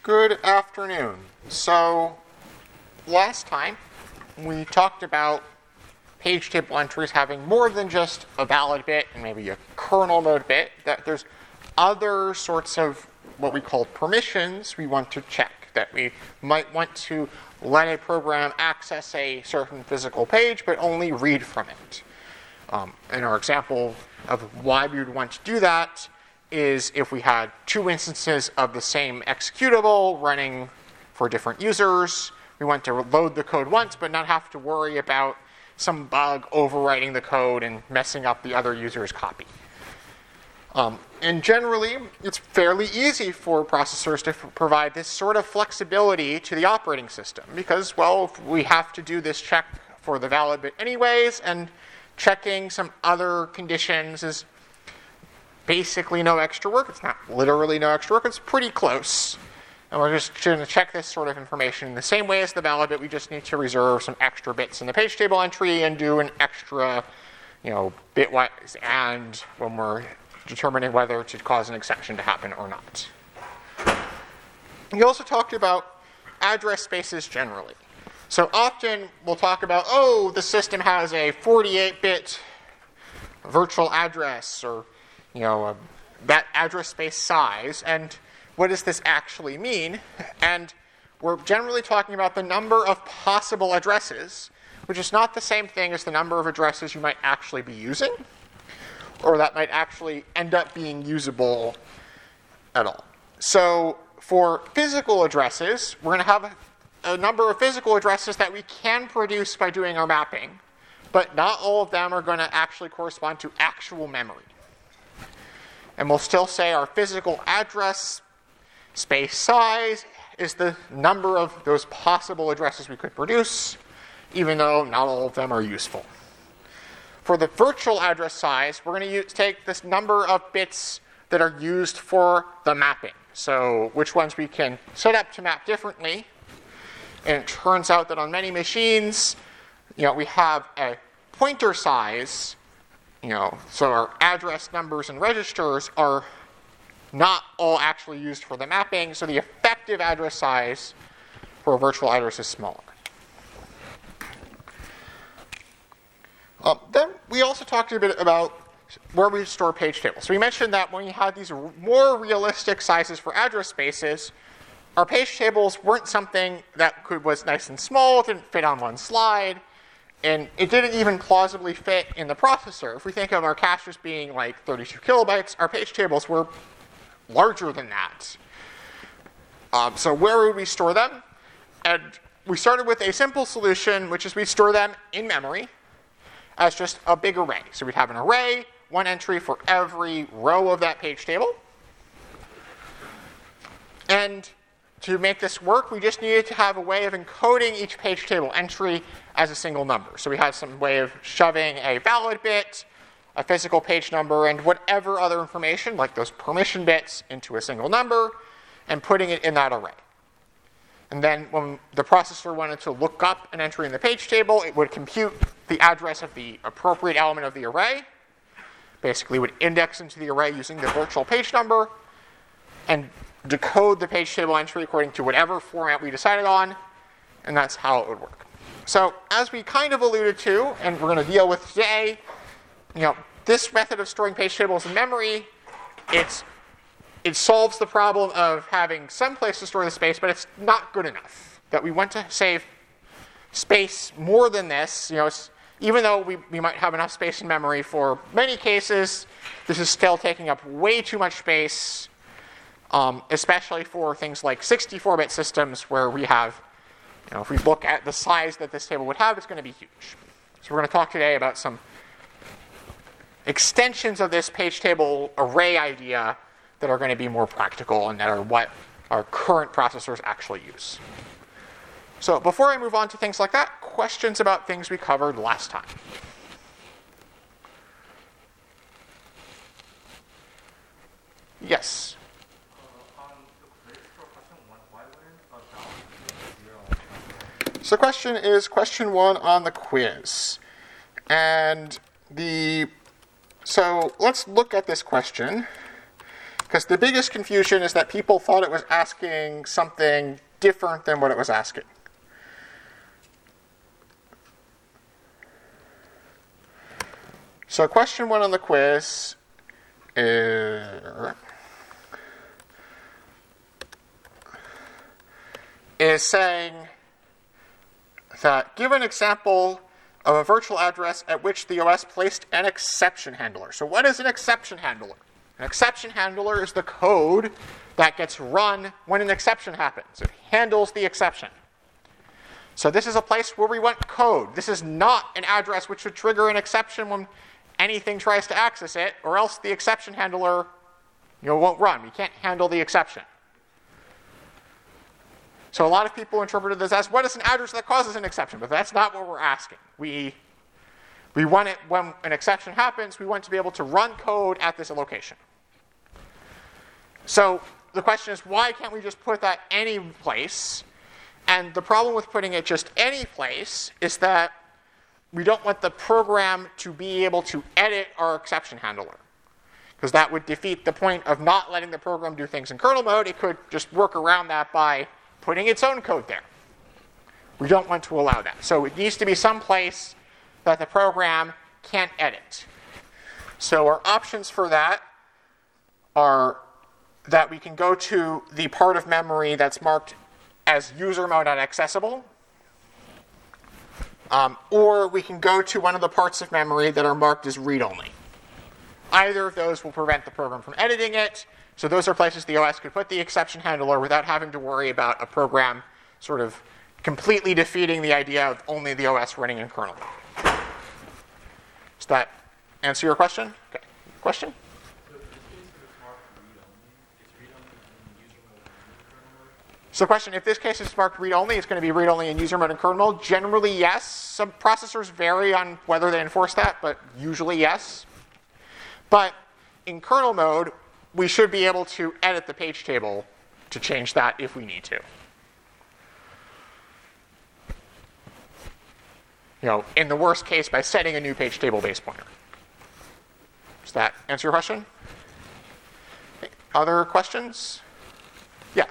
Good afternoon. So, last time we talked about page table entries having more than just a valid bit and maybe a kernel mode bit, that there's other sorts of what we call permissions we want to check, that we might want to let a program access a certain physical page but only read from it. And our example of why we would want to do that is if we had two instances of the same executable running for different users. We want to load the code once but not have to worry about some bug overwriting the code and messing up the other user's copy. And generally, it's fairly easy for processors to provide this sort of flexibility to the operating system because, well, we have to do this check for the valid bit anyways, and checking some other conditions is basically no extra work. It's not literally no extra work. It's pretty close. And we're just going to check this sort of information in the same way as the valid bit. We just need to reserve some extra bits in the page table entry and do an extra, bitwise and when we're determining whether to cause an exception to happen or not. We also talked about address spaces generally. So often we'll talk about, the system has a 48-bit virtual address or that address space size, and what does this actually mean? And we're generally talking about the number of possible addresses, which is not the same thing as the number of addresses you might actually be using, or that might actually end up being usable at all. So for physical addresses, we're going to have a number of physical addresses that we can produce by doing our mapping, but not all of them are going to actually correspond to actual memory. And we'll still say our physical address space size is the number of those possible addresses we could produce, even though not all of them are useful. For the virtual address size, we're going to take this number of bits that are used for the mapping. So which ones we can set up to map differently. And it turns out that on many machines, we have a pointer size. So our address numbers and registers are not all actually used for the mapping, so the effective address size for a virtual address is smaller. Then we also talked a bit about where we store page tables. So we mentioned that when we had these more realistic sizes for address spaces, our page tables weren't something that was nice and small, didn't fit on one slide, and it didn't even plausibly fit in the processor. If we think of our caches being like 32 kilobytes, our page tables were larger than that. So where would we store them? And we started with a simple solution, which is we store them in memory as just a big array. So we'd have an array, one entry for every row of that page table. And to make this work, we just needed to have a way of encoding each page table entry as a single number. So we had some way of shoving a valid bit, a physical page number, and whatever other information, like those permission bits, into a single number, and putting it in that array. And then when the processor wanted to look up an entry in the page table, it would compute the address of the appropriate element of the array, basically would index into the array using the virtual page number, and decode the page table entry according to whatever format we decided on, and that's how it would work. So as we kind of alluded to, and we're going to deal with today, this method of storing page tables in memory, it solves the problem of having some place to store the space, but it's not good enough. That we want to save space more than this. Even though we might have enough space in memory for many cases, this is still taking up way too much space, especially for things like 64-bit systems where we have, if we look at the size that this table would have, it's going to be huge. So we're going to talk today about some extensions of this page table array idea that are going to be more practical and that are what our current processors actually use. So before I move on to things like that, questions about things we covered last time? Yes? So the question is question 1 on the quiz. And so let's look at this question. Because the biggest confusion is that people thought it was asking something different than what it was asking. So question 1 on the quiz is saying that give an example of a virtual address at which the OS placed an exception handler. So what is an exception handler? An exception handler is the code that gets run when an exception happens. It handles the exception. So this is a place where we want code. This is not an address which would trigger an exception when anything tries to access it, or else the exception handler won't run. We can't handle the exception. So a lot of people interpreted this as, what is an address that causes an exception? But that's not what we're asking. We want it when an exception happens, we want to be able to run code at this location. So the question is, why can't we just put that any place? And the problem with putting it just any place is that we don't want the program to be able to edit our exception handler, because that would defeat the point of not letting the program do things in kernel mode. It could just work around that by putting its own code there. We don't want to allow that. So it needs to be some place that the program can't edit. So our options for that are that we can go to the part of memory that's marked as user mode unaccessible, or we can go to one of the parts of memory that are marked as read-only. Either of those will prevent the program from editing it. So those are places the OS could put the exception handler without having to worry about a program sort of completely defeating the idea of only the OS running in kernel mode. Does that answer your question? Okay. Question? So question, if this case is marked read-only, it's going to be read-only in user mode and kernel mode. Generally, yes. Some processors vary on whether they enforce that, but usually yes. But in kernel mode, we should be able to edit the page table to change that if we need to. In the worst case, by setting a new page table base pointer. Does that answer your question? Okay. Other questions? Yeah.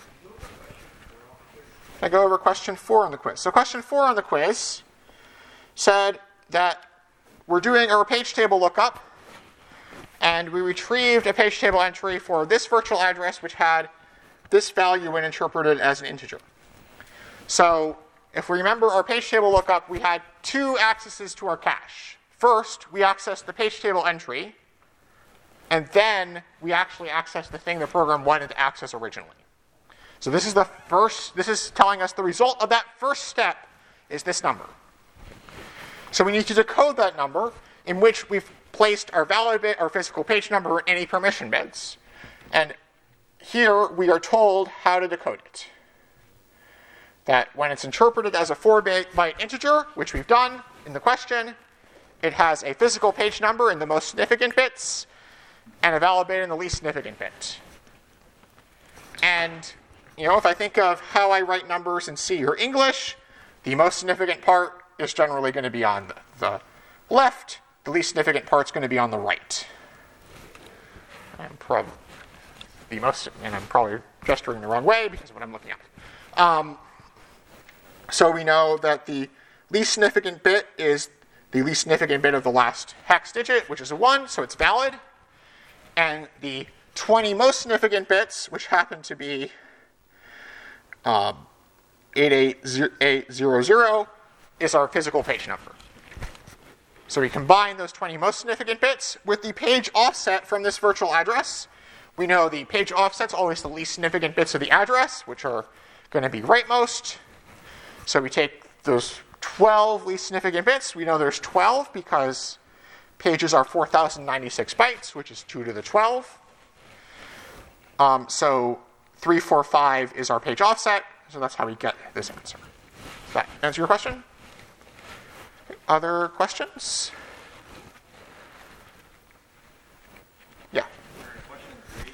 I go over question 4 on the quiz. So question 4 on the quiz said that we're doing our page table lookup, and we retrieved a page table entry for this virtual address, which had this value when interpreted as an integer. So if we remember our page table lookup, we had 2 accesses to our cache. First, we accessed the page table entry, and then we actually accessed the thing the program wanted to access originally. So this is telling us the result of that first step is this number. So we need to decode that number, in which we've placed our valid bit, our physical page number, and any permission bits. And here we are told how to decode it. That when it's interpreted as a 4-byte integer, which we've done in the question, it has a physical page number in the most significant bits, and a valid bit in the least significant bit. And if I think of how I write numbers in C or English, the most significant part is generally going to be on the left. The least significant part is going to be on the right. I'm probably gesturing the wrong way because of what I'm looking at. So we know that the least significant bit is the least significant bit of the last hex digit, which is a 1, so it's valid. And the 20 most significant bits, which happen to be 88800, is our physical page number. So we combine those 20 most significant bits with the page offset from this virtual address. We know the page offset's always the least significant bits of the address, which are going to be rightmost. So we take those 12 least significant bits. We know there's 12 because pages are 4,096 bytes, which is 2 to the 12. So 345 is our page offset. So that's how we get this answer. Does that answer your question? Other questions? Yeah. Question 3.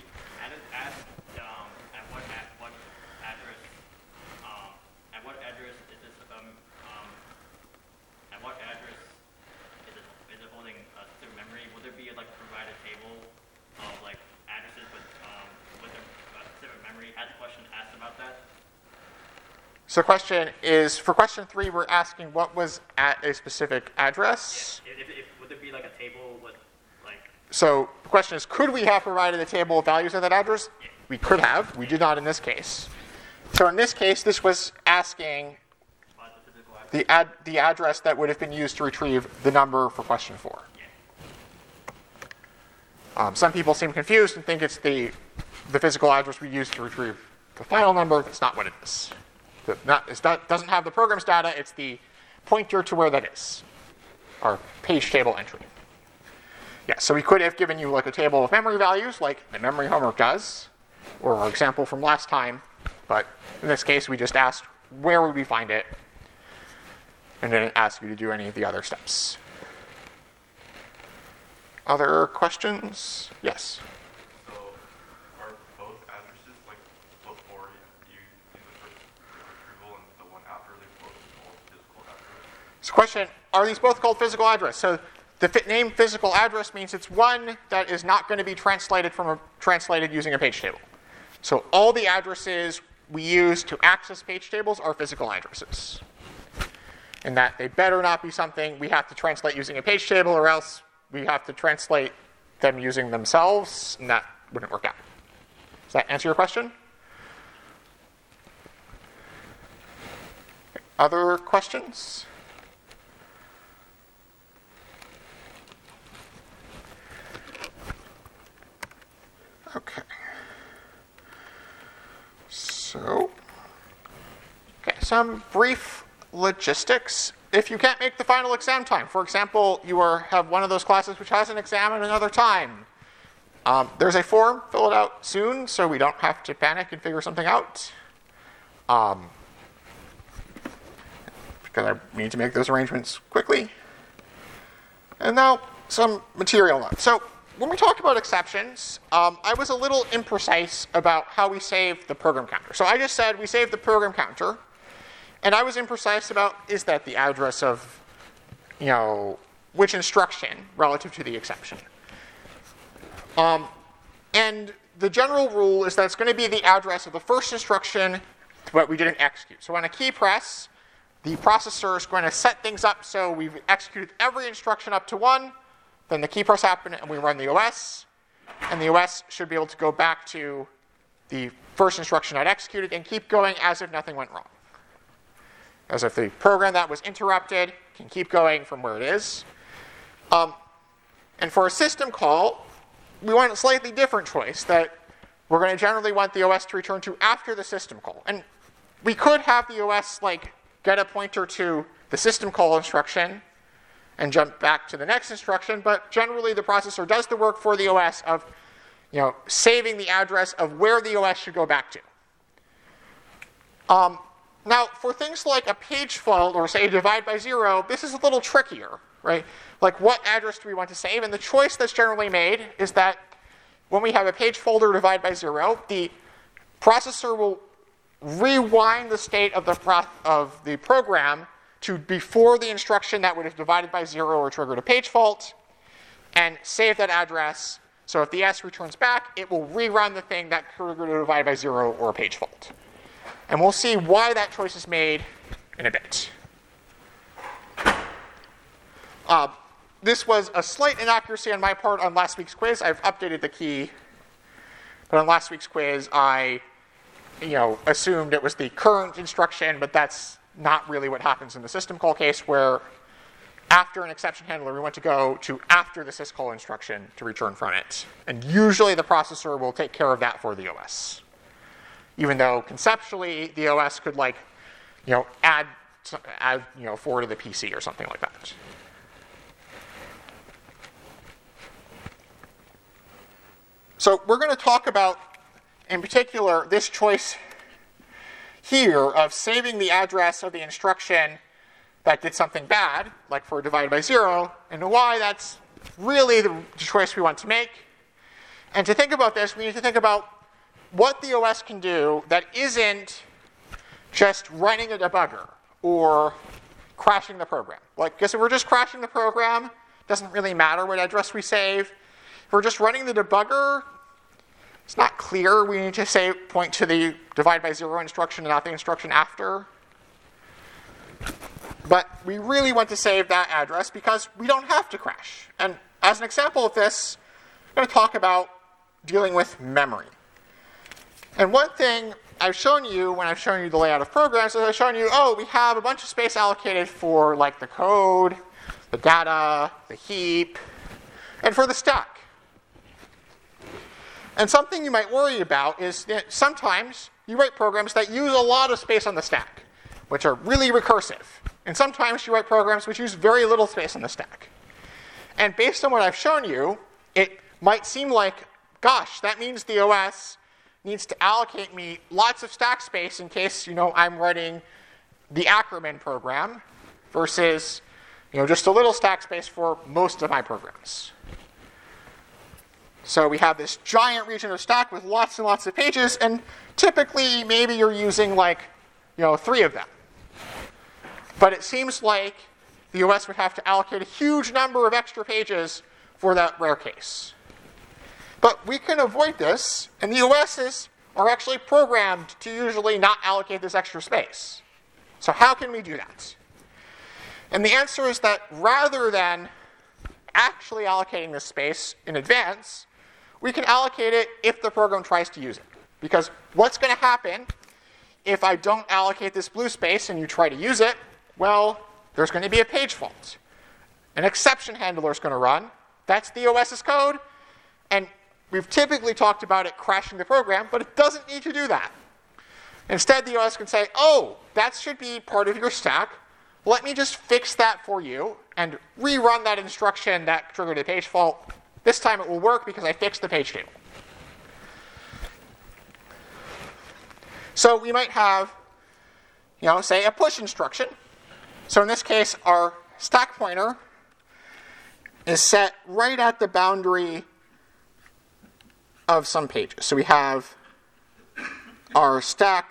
Is it holding specific memory? Will there be provide a table of addresses with had the question asked about that? So question is, for question 3, we're asking what was at a specific address. Yeah. Would there be like a table with like... So the question is, could we have provided a table of values at that address? Yeah. We could have. We did not in this case. So in this case, this was asking the address that would have been used to retrieve the number for question 4. Yeah. Some people seem confused and think it's the physical address we use to retrieve the final number. That's not what it is. It doesn't have the program's data. It's the pointer to where that is, our page table entry. Yeah, so we could have given you like a table of memory values, like the memory homework does, or our example from last time. But in this case, we just asked where would we find it, and didn't ask you to do any of the other steps. Other questions? Yes. So, are both addresses like before you do the first retrieval and the one after they both called physical address? So, question: are these both called physical address? So, the name physical address means it's one that is not going to be translated translated using a page table. So, all the addresses we use to access page tables are physical addresses. And that they better not be something we have to translate using a page table, or else we have to translate them using themselves, and that wouldn't work out. Does that answer your question? Other questions? Okay. So, some brief logistics. If you can't make the final exam time, for example, you have one of those classes which has an exam at another time, there's a form, fill it out soon so we don't have to panic and figure something out. Because I need to make those arrangements quickly. And now, some material notes. So, when we talked about exceptions, I was a little imprecise about how we saved the program counter. So I just said we saved the program counter, and I was imprecise about is that the address of, which instruction relative to the exception. And the general rule is that it's going to be the address of the first instruction, but we didn't execute. So on a key press, the processor is going to set things up so we've executed every instruction up to 1. Then the key press happened and we run the OS, and the OS should be able to go back to the first instruction not executed and keep going as if nothing went wrong. As if the program that was interrupted can keep going from where it is. And for a system call, we want a slightly different choice that we're going to generally want the OS to return to after the system call. And we could have the OS get a pointer to the system call instruction and jump back to the next instruction, but generally the processor does the work for the OS of, saving the address of where the OS should go back to. Now, for things like a page fault or, say, divide by 0, this is a little trickier, right? Like, what address do we want to save? And the choice that's generally made is that when we have a page fault or divide by 0, the processor will rewind the state of the program to before the instruction that would have divided by 0 or triggered a page fault, and save that address. So if the S returns back, it will rerun the thing that triggered a divide by 0 or a page fault. And we'll see why that choice is made in a bit. This was a slight inaccuracy on my part on last week's quiz. I've updated the key. But on last week's quiz, I assumed it was the current instruction, but that's not really what happens in the system call case, where after an exception handler, we want to go to after the syscall instruction to return from it. And usually the processor will take care of that for the OS. Even though conceptually the OS could add 4 to the PC or something like that. So we're going to talk about, in particular, this choice here of saving the address of the instruction that did something bad, like for divide by 0, and why that's really the choice we want to make. And to think about this, we need to think about what the OS can do that isn't just running a debugger or crashing the program. Because if we're just crashing the program, it doesn't really matter what address we save. If we're just running the debugger, it's not clear. We need to say point to the divide by 0 instruction and not the instruction after. But we really want to save that address because we don't have to crash. And as an example of this, I'm going to talk about dealing with memory. And one thing I've shown you when I've shown you the layout of programs is I've shown you, oh, we have a bunch of space allocated for like the code, the data, the heap, and for the stack. And something you might worry about is that sometimes you write programs that use a lot of space on the stack, which are really recursive. And sometimes you write programs which use very little space on the stack. And based on what I've shown you, it might seem like, gosh, that means the OS needs to allocate me lots of stack space in case, I'm writing the Ackermann program versus, just a little stack space for most of my programs. So we have this giant region of stack with lots and lots of pages, and typically maybe you're using 3 of them. But it seems like the OS would have to allocate a huge number of extra pages for that rare case. But we can avoid this, and the OSs are actually programmed to usually not allocate this extra space. So how can we do that? And the answer is that rather than actually allocating this space in advance, we can allocate it if the program tries to use it. Because what's going to happen if I don't allocate this blue space and you try to use it? Well, there's going to be a page fault. An exception handler is going to run. That's the OS's code. And we've typically talked about it crashing the program, but it doesn't need to do that. Instead, the OS can say, oh, that should be part of your stack. Let me just fix that for you and rerun that instruction that triggered a page fault. This time it will work because I fixed the page table. So we might have, say a push instruction. So in this case, our stack pointer is set right at the boundary of some pages. So we have our stack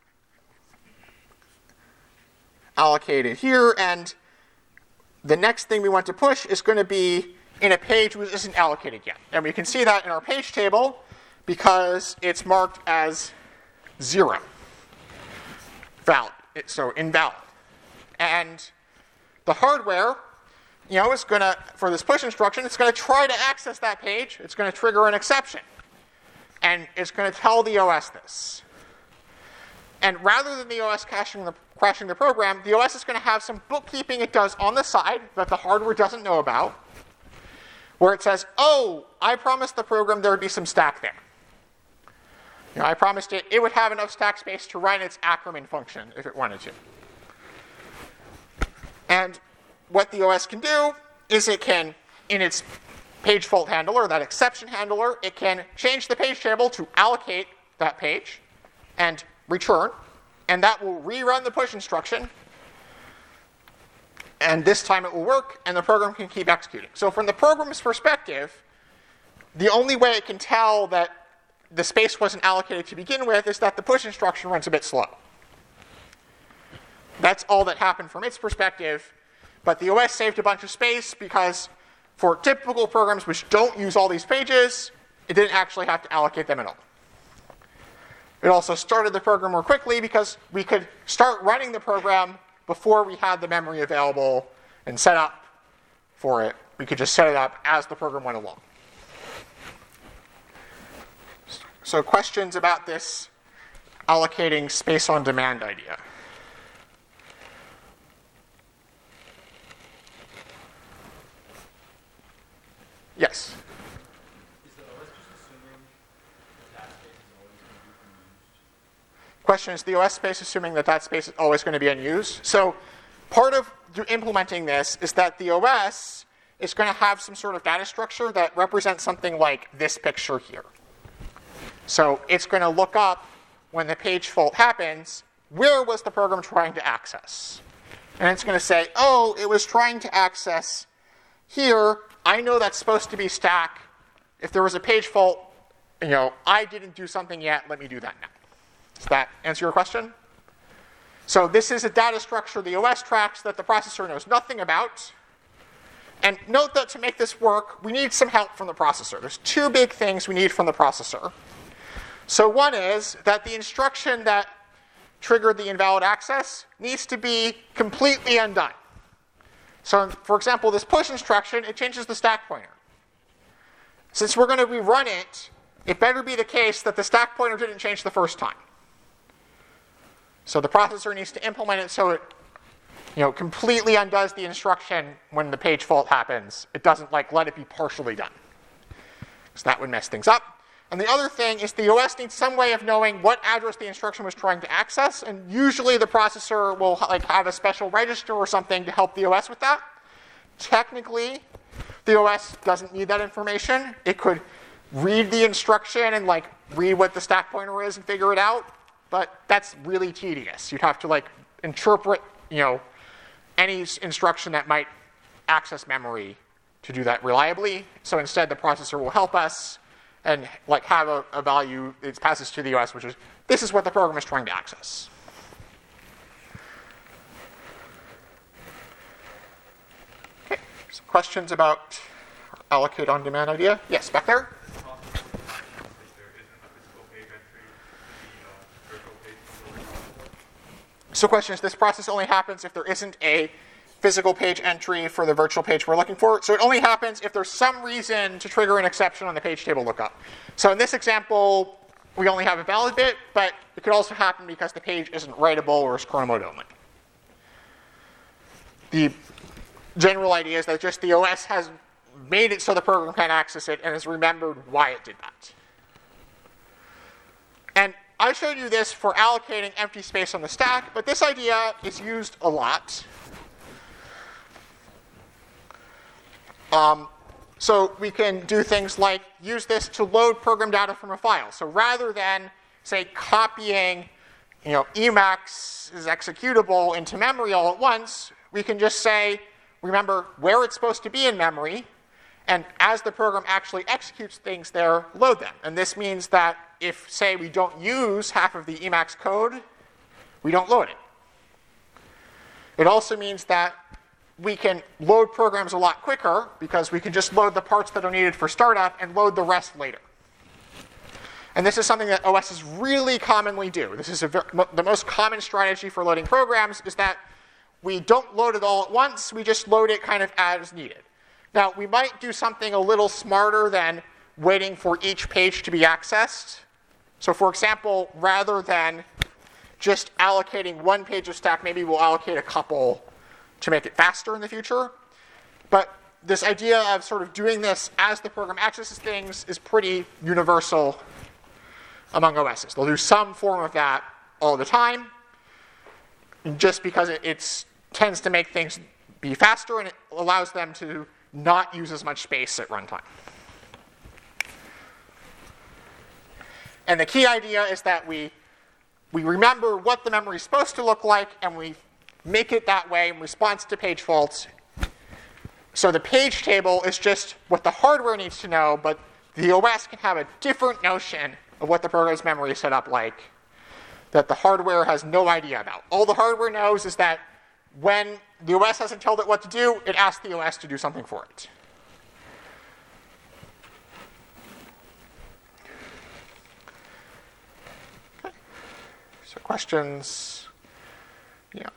allocated here, and the next thing we want to push is going to be in a page which isn't allocated yet. And we can see that in our page table because it's marked as 0. Valid. So invalid. And the hardware, is going to, for this push instruction, it's going to try to access that page. It's going to trigger an exception. And it's going to tell the OS this. And rather than the OS crashing the program, the OS is going to have some bookkeeping it does on the side that the hardware doesn't know about, where it says, oh, I promised the program there would be some stack there. I promised it would have enough stack space to run its Ackermann function if it wanted to. And what the OS can do is it can, in its page fault handler, that exception handler, it can change the page table to allocate that page and return, and that will rerun the push instruction, and this time it will work, and the program can keep executing. So from the program's perspective, the only way it can tell that the space wasn't allocated to begin with is that the push instruction runs a bit slow. That's all that happened from its perspective, but the OS saved a bunch of space because for typical programs which don't use all these pages, it didn't actually have to allocate them at all. It also started the program more quickly because we could start running the program before we had the memory available and set up for it. We could just set it up as the program went along. So questions about this allocating space on demand idea? Yes? Is the OS just assuming that space is always going to be unused? Question, is the OS space assuming that space is always going to be unused? So part of implementing this is that the OS is going to have some sort of data structure that represents something like this picture here. So it's going to look up, when the page fault happens, where was the program trying to access? And it's going to say, oh, it was trying to access here. I know that's supposed to be stack. If there was a page fault, I didn't do something yet. Let me do that now. Does that answer your question? So this is a data structure the OS tracks that the processor knows nothing about. And note that to make this work, we need some help from the processor. There's 2 big things we need from the processor. So one is that the instruction that triggered the invalid access needs to be completely undone. So for example, this push instruction, it changes the stack pointer. Since we're going to rerun it, it better be the case that the stack pointer didn't change the first time. So the processor needs to implement it so it completely undoes the instruction when the page fault happens. It doesn't let it be partially done. So that would mess things up. And the other thing is the OS needs some way of knowing what address the instruction was trying to access, and usually the processor will have a special register or something to help the OS with that. Technically, the OS doesn't need that information. It could read the instruction and read what the stack pointer is and figure it out, but that's really tedious. You'd have to interpret any instruction that might access memory to do that reliably. So instead, the processor will help us and have a value it passes to the OS, which is, this is what the program is trying to access. Okay, some questions about our allocate on demand idea? Yes, back there? So question is, this process only happens if there isn't a physical page entry for the virtual page we're looking for. So it only happens if there's some reason to trigger an exception on the page table lookup. So in this example, we only have a valid bit, but it could also happen because the page isn't writable or is kernel mode only. The general idea is that just the OS has made it so the program can access it and has remembered why it did that. And I showed you this for allocating empty space on the stack, but this idea is used a lot. So we can do things like use this to load program data from a file. So rather than, say, copying Emacs is executable into memory all at once, we can just say, remember where it's supposed to be in memory, and as the program actually executes things there, load them. And this means that if, say, we don't use half of the Emacs code, we don't load it. It also means that we can load programs a lot quicker because we can just load the parts that are needed for startup and load the rest later. And this is something that OSs really commonly do. This is the most common strategy for loading programs is that we don't load it all at once. We just load it kind of as needed. Now, we might do something a little smarter than waiting for each page to be accessed. So for example, rather than just allocating one page of stack, maybe we'll allocate a couple to make it faster in the future. But this idea of sort of doing this as the program accesses things is pretty universal among OSs. They'll do some form of that all the time, just because it tends to make things be faster and it allows them to not use as much space at runtime. And the key idea is that we remember what the memory is supposed to look like, and we make it that way in response to page faults. So the page table is just what the hardware needs to know, but the OS can have a different notion of what the program's memory is set up like that the hardware has no idea about. All the hardware knows is that when the OS hasn't told it what to do, it asks the OS to do something for it. Okay. So questions? Yeah.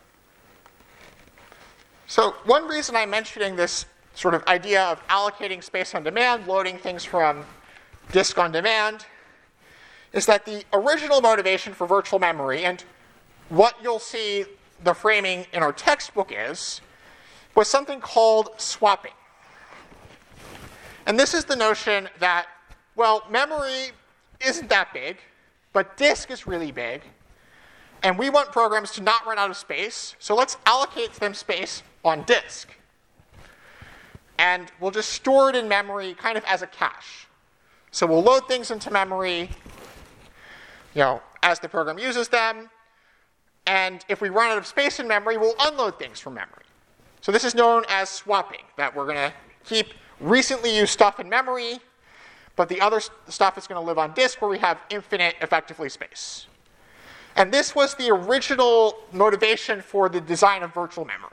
So one reason I'm mentioning this sort of idea of allocating space on demand, loading things from disk on demand, is that the original motivation for virtual memory, and what you'll see the framing in our textbook was something called swapping. And this is the notion that, well, memory isn't that big, but disk is really big, and we want programs to not run out of space, so let's allocate them space on disk. And we'll just store it in memory kind of as a cache. So we'll load things into memory, as the program uses them, and if we run out of space in memory, we'll unload things from memory. So this is known as swapping, that we're going to keep recently used stuff in memory, but the other stuff is going to live on disk where we have infinite, effectively, space. And this was the original motivation for the design of virtual memory.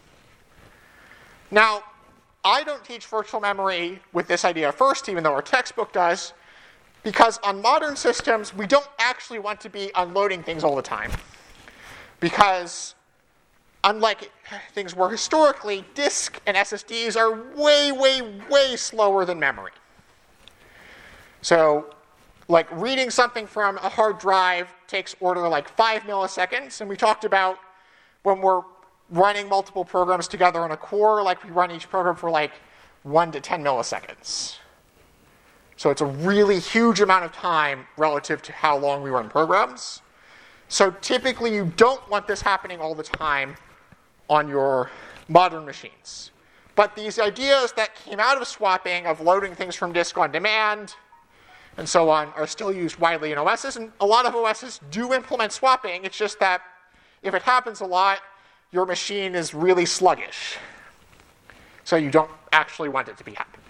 Now, I don't teach virtual memory with this idea first, even though our textbook does. Because on modern systems, we don't actually want to be unloading things all the time. Because unlike things were historically, disk and SSDs are way, way, way slower than memory. So, like reading something from a hard drive takes order like 5 milliseconds, and we talked about when we're running multiple programs together on a core, like we run each program for like 1 to 10 milliseconds. So it's a really huge amount of time relative to how long we run programs. So typically you don't want this happening all the time on your modern machines. But these ideas that came out of swapping, of loading things from disk on demand, and so on, are still used widely in OSs. And a lot of OSs do implement swapping. It's just that if it happens a lot, your machine is really sluggish. So you don't actually want it to be happening.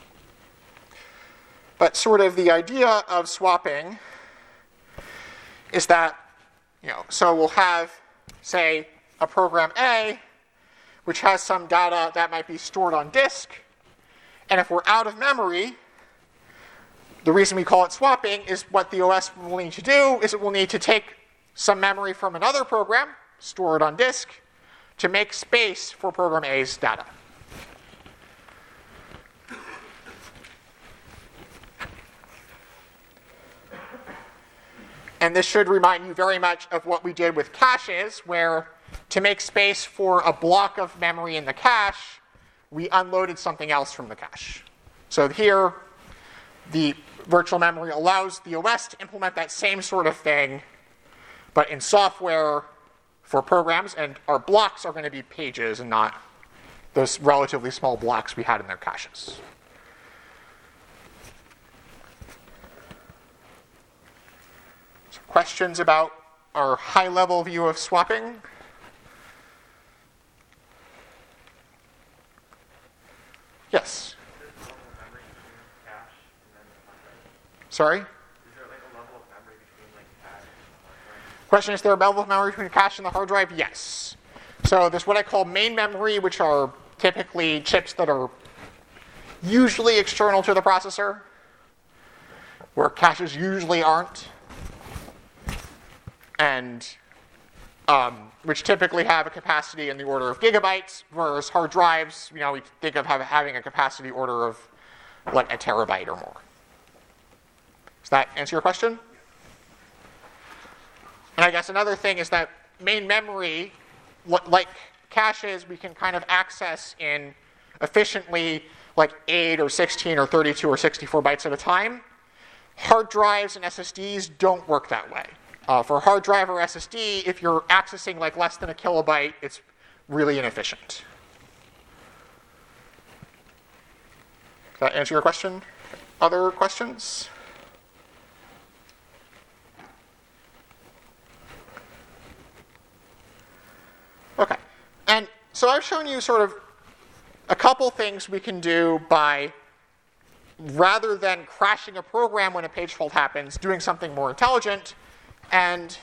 But sort of the idea of swapping is that, so we'll have, say, a program A, which has some data that might be stored on disk. And if we're out of memory, the reason we call it swapping is what the OS will need to do is it will need to take some memory from another program, store it on disk, to make space for program A's data. And this should remind you very much of what we did with caches, where to make space for a block of memory in the cache, we unloaded something else from the cache. So here, the virtual memory allows the OS to implement that same sort of thing, but in software for programs, and our blocks are going to be pages and not those relatively small blocks we had in their caches. So questions about our high-level view of swapping? Yes? Sorry? Is there like a level of memory between like cache and the hard drive? Question, is there a level of memory between cache and the hard drive? Yes. So there's what I call main memory, which are typically chips that are usually external to the processor, where caches usually aren't, and which typically have a capacity in the order of gigabytes, whereas hard drives, we think of having a capacity order of like a terabyte or more. Does that answer your question? And I guess another thing is that main memory, like caches, we can kind of access in efficiently like 8 or 16 or 32 or 64 bytes at a time. Hard drives and SSDs don't work that way. For a hard drive or SSD, if you're accessing like less than a kilobyte, it's really inefficient. Does that answer your question? Other questions? Okay, and so I've shown you sort of a couple things we can do by, rather than crashing a program when a page fault happens, doing something more intelligent. And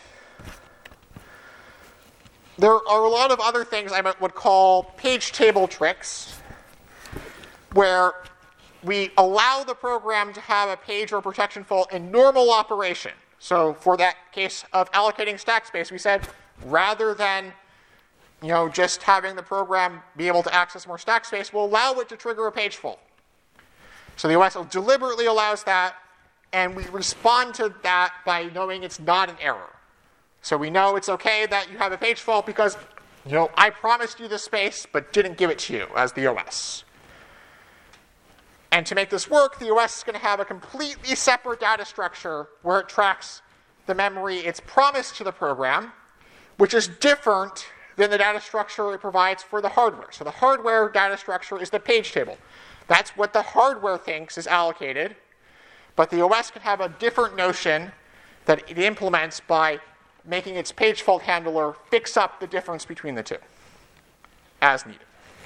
there are a lot of other things I would call page table tricks, where we allow the program to have a page or protection fault in normal operation. So for that case of allocating stack space, we said rather than just having the program be able to access more stack space, we'll allow it to trigger a page fault. So the OS deliberately allows that, and we respond to that by knowing it's not an error. So we know it's okay that you have a page fault because, I promised you this space but didn't give it to you as the OS. And to make this work, the OS is going to have a completely separate data structure where it tracks the memory it's promised to the program, which is different than the data structure it provides for the hardware. So the hardware data structure is the page table. That's what the hardware thinks is allocated, but the OS can have a different notion that it implements by making its page fault handler fix up the difference between the two as needed.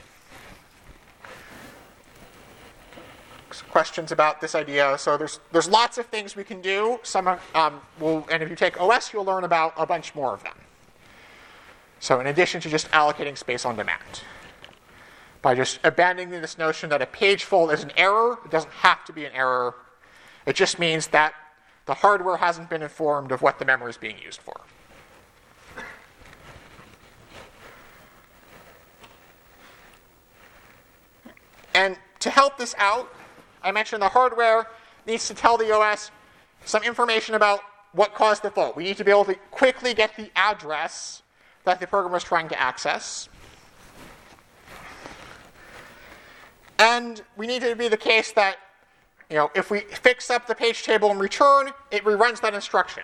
Questions about this idea? So there's lots of things we can do. And if you take OS, you'll learn about a bunch more of them. So in addition to just allocating space on demand, by just abandoning this notion that a page fault is an error, it doesn't have to be an error, It just means that the hardware hasn't been informed of what the memory is being used for. And to help this out, I mentioned the hardware needs to tell the OS some information about what caused the fault. We need to be able to quickly get the address that the programmer is trying to access. And we need it to be the case that, if we fix up the page table and return, it reruns that instruction.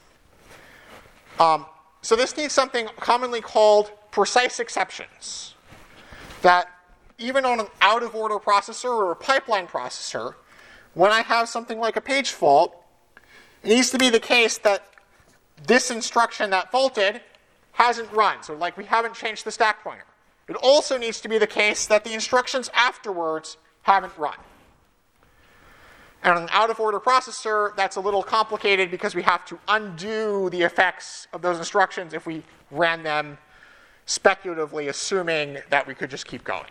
So this needs something commonly called precise exceptions. That even on an out-of-order processor or a pipeline processor, when I have something like a page fault, it needs to be the case that this instruction that faulted hasn't run. So like we haven't changed the stack pointer. It also needs to be the case that the instructions afterwards haven't run. And on an out-of-order processor, that's a little complicated because we have to undo the effects of those instructions if we ran them speculatively, assuming that we could just keep going.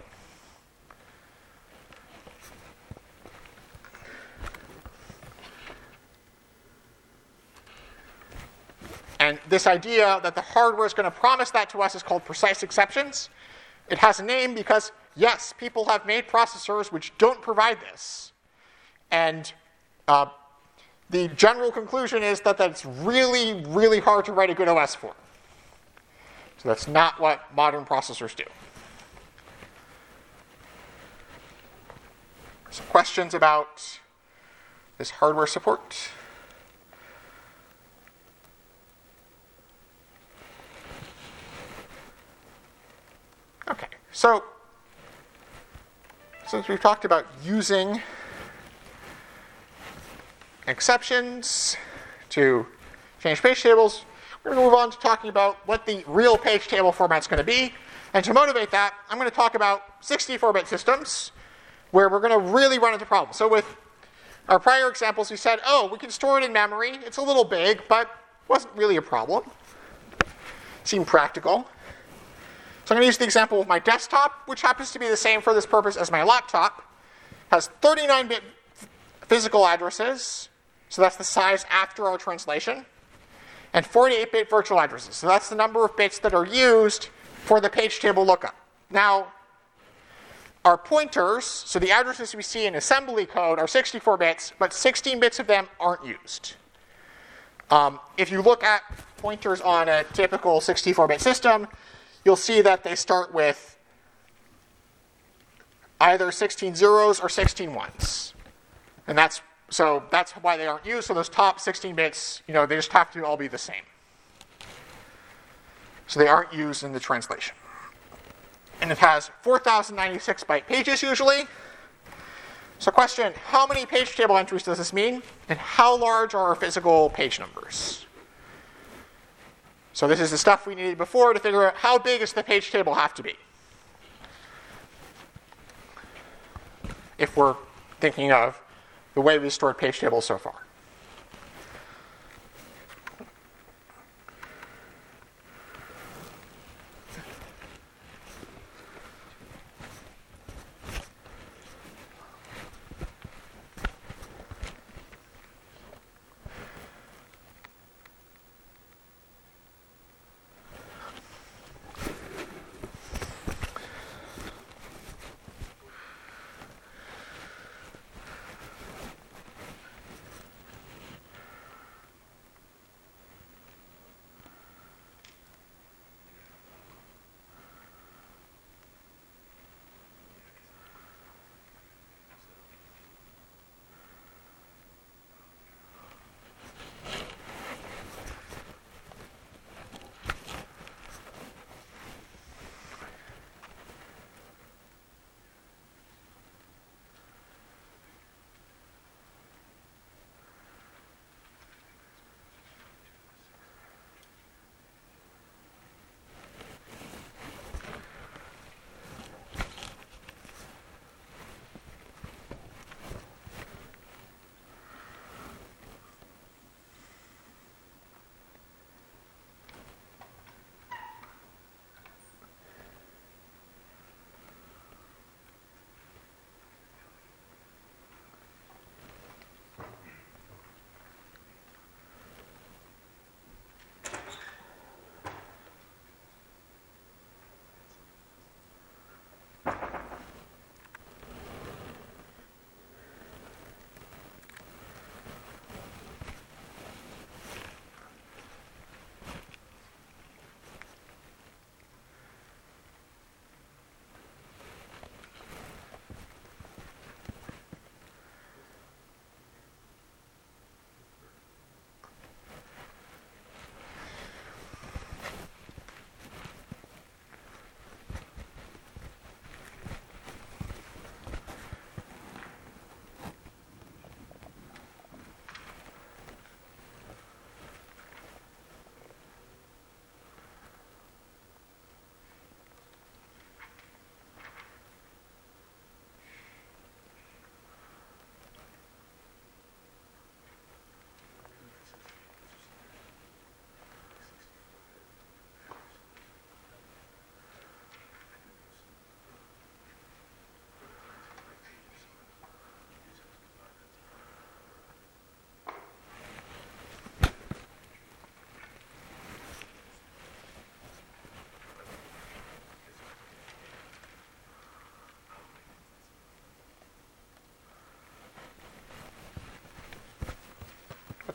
And this idea that the hardware is going to promise that to us is called precise exceptions. It has a name because, yes, people have made processors which don't provide this. And the general conclusion is that that's really, really hard to write a good OS for. So that's not what modern processors do. Some questions about this hardware support? Okay, so since we've talked about using exceptions to change page tables, we're going to move on to talking about what the real page table format's going to be. And to motivate that, I'm going to talk about 64-bit systems where we're going to really run into problems. So with our prior examples, we said, we can store it in memory. It's a little big, but wasn't really a problem. Seemed practical. So I'm going to use the example of my desktop, which happens to be the same for this purpose as my laptop. It has 39-bit physical addresses, so that's the size after our translation, and 48-bit virtual addresses. So that's the number of bits that are used for the page table lookup. Now, our pointers, so the addresses we see in assembly code, are 64 bits, but 16 bits of them aren't used. If you look at pointers on a typical 64-bit system, you'll see that they start with either 16 zeros or 16 ones. And that's why they aren't used. So those top 16 bits, they just have to all be the same. So they aren't used in the translation. And it has 4,096 byte pages usually. So question, how many page table entries does this mean? And how large are our physical page numbers? So this is the stuff we needed before to figure out how big does the page table have to be. If we're thinking of the way we stored page tables so far.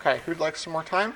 Okay, who'd like some more time?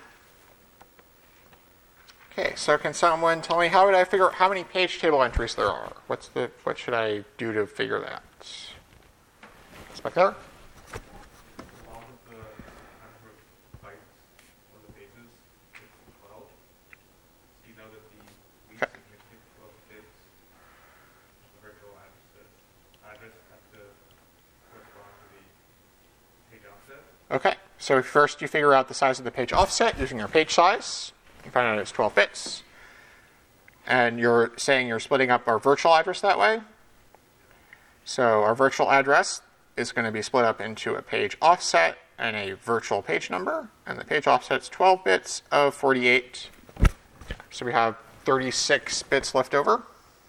Okay, so can someone tell me how would I figure out how many page table entries there are? What should I do to figure that? It's back there? Along with the number of bytes on the pages, it's 12. So you know that the weeks Okay. is missing 12 bits. The virtual address has to correspond to the page offset. Okay, so first you figure out the size of the page offset using your page size. You find out it's 12 bits. And you're saying you're splitting up our virtual address that way. So our virtual address is going to be split up into a page offset and a virtual page number. And the page offset's 12 bits of 48. So we have 36 bits left over.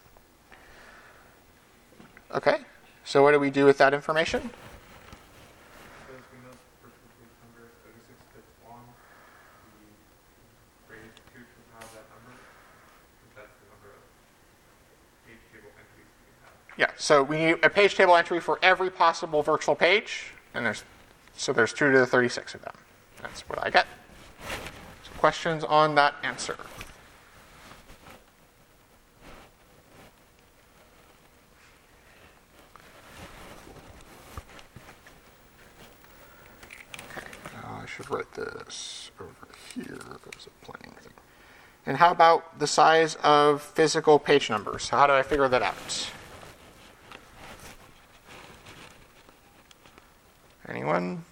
Okay, so what do we do with that information? Since we know the virtual page number is 36 bits long, the phrase two should have that number. That's the number of page table entries we have. Yeah, so we need a page table entry for every possible virtual page, and there's 2 to the 36 of them. That's what I get. So questions on that answer? Okay, now I should write this over here as a plain thing. And how about the size of physical page numbers? How do I figure that out? Anyone?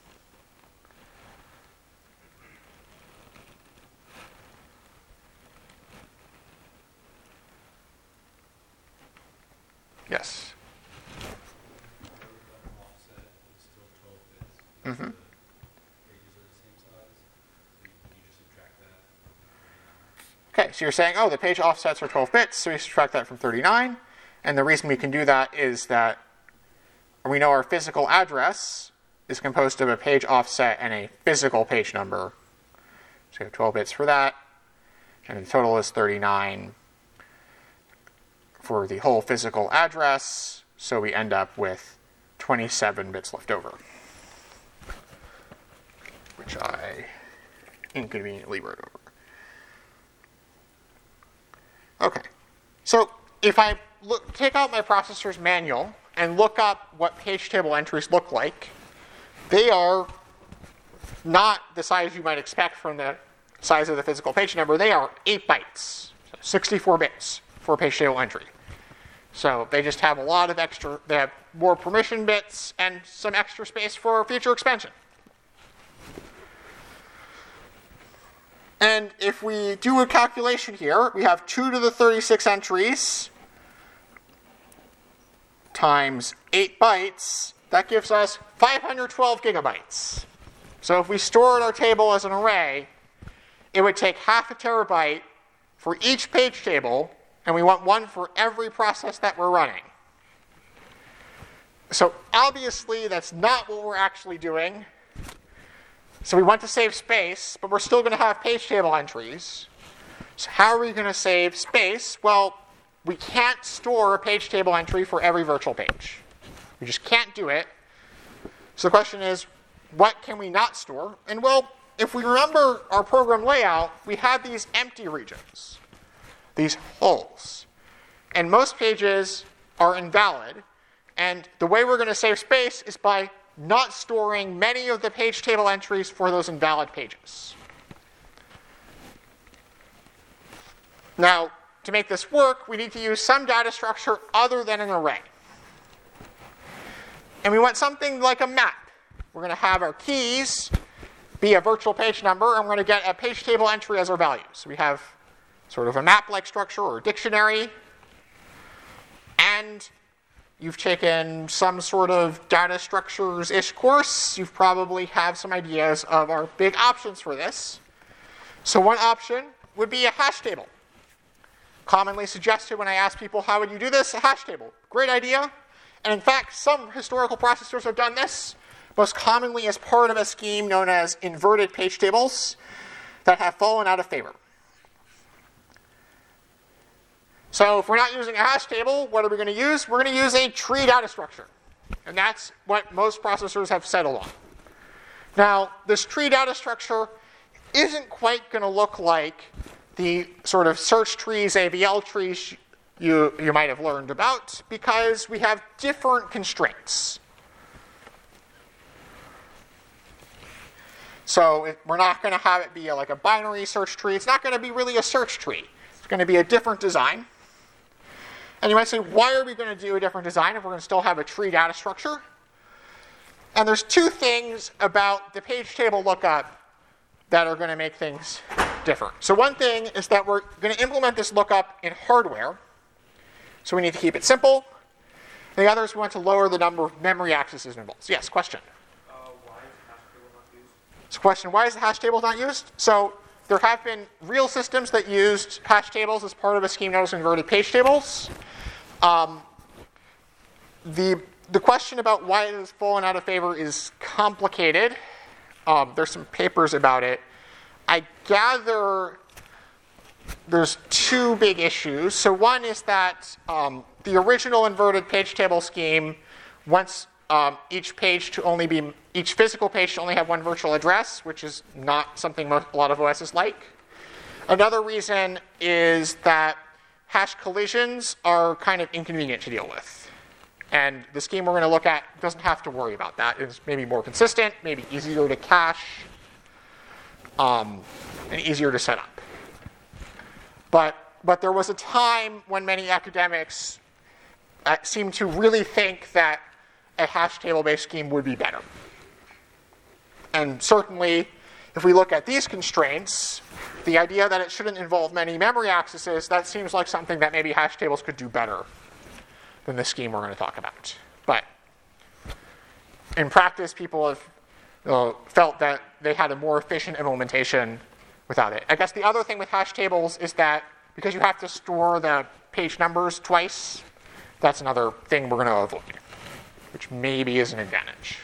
Yes. Offset is still 12 bits. Mm-hmm. Pages are the same size. So you just subtract that. Okay, so you're saying, oh, the page offsets are 12 bits, so we subtract that from 39. And the reason we can do that is that we know our physical address is composed of a page offset and a physical page number. So you have 12 bits for that. And the total is 39 for the whole physical address. So we end up with 27 bits left over, which I inconveniently wrote over. Okay, so if I take out my processor's manual and look up what page table entries look like, they are not the size you might expect from the size of the physical page number. They are 8 bytes, so 64 bits for a page table entry. So they just have a lot of extra, they have more permission bits and some extra space for future expansion. And if we do a calculation here, we have 2 to the 36 entries times 8 bytes. That gives us 512 gigabytes. So if we stored our table as an array, it would take half a terabyte for each page table, and we want one for every process that we're running. So obviously, that's not what we're actually doing. So we want to save space, but we're still going to have page table entries. So how are we going to save space? Well, we can't store a page table entry for every virtual page. We just can't do it. So the question is, what can we not store? And well, if we remember our program layout, we had these empty regions, these holes. And most pages are invalid. And the way we're going to save space is by not storing many of the page table entries for those invalid pages. Now, to make this work, we need to use some data structure other than an array. And we want something like a map. We're going to have our keys be a virtual page number, and we're going to get a page table entry as our value. So we have sort of a map-like structure or a dictionary. And you've taken some sort of data structures-ish course. You probably have some ideas of our big options for this. So one option would be a hash table. Commonly suggested when I ask people, how would you do this? A hash table. Great idea. And in fact, some historical processors have done this, most commonly as part of a scheme known as inverted page tables that have fallen out of favor. So if we're not using a hash table, what are we going to use? We're going to use a tree data structure. And that's what most processors have settled on. Now, this tree data structure isn't quite going to look like the sort of search trees, AVL trees you might have learned about, because we have different constraints. So we're not going to have it be like a binary search tree. It's not going to be really a search tree. It's going to be a different design. And you might say, why are we going to do a different design if we're going to still have a tree data structure? And there's two things about the page table lookup that are going to make things different. So one thing is that we're going to implement this lookup in hardware. So we need to keep it simple. And the other is we want to lower the number of memory accesses involved. Yes, question? Why is the hash table not used? So question, why is the hash table not used? So there have been real systems that used hash tables as part of a scheme known as inverted page tables. The question about why it has fallen out of favor is complicated. There's some papers about it. I gather there's two big issues. So one is that the original inverted page table scheme wants each physical page to only have one virtual address, which is not something a lot of OSs like. Another reason is that hash collisions are kind of inconvenient to deal with. And the scheme we're going to look at doesn't have to worry about that. It's maybe more consistent, maybe easier to cache, and easier to set up. But there was a time when many academics seemed to really think that a hash table-based scheme would be better. And certainly, if we look at these constraints, the idea that it shouldn't involve many memory accesses, that seems like something that maybe hash tables could do better than the scheme we're going to talk about. But in practice, people have felt that they had a more efficient implementation without it. I guess the other thing with hash tables is that because you have to store the page numbers twice, that's another thing we're going to avoid, which maybe is an advantage.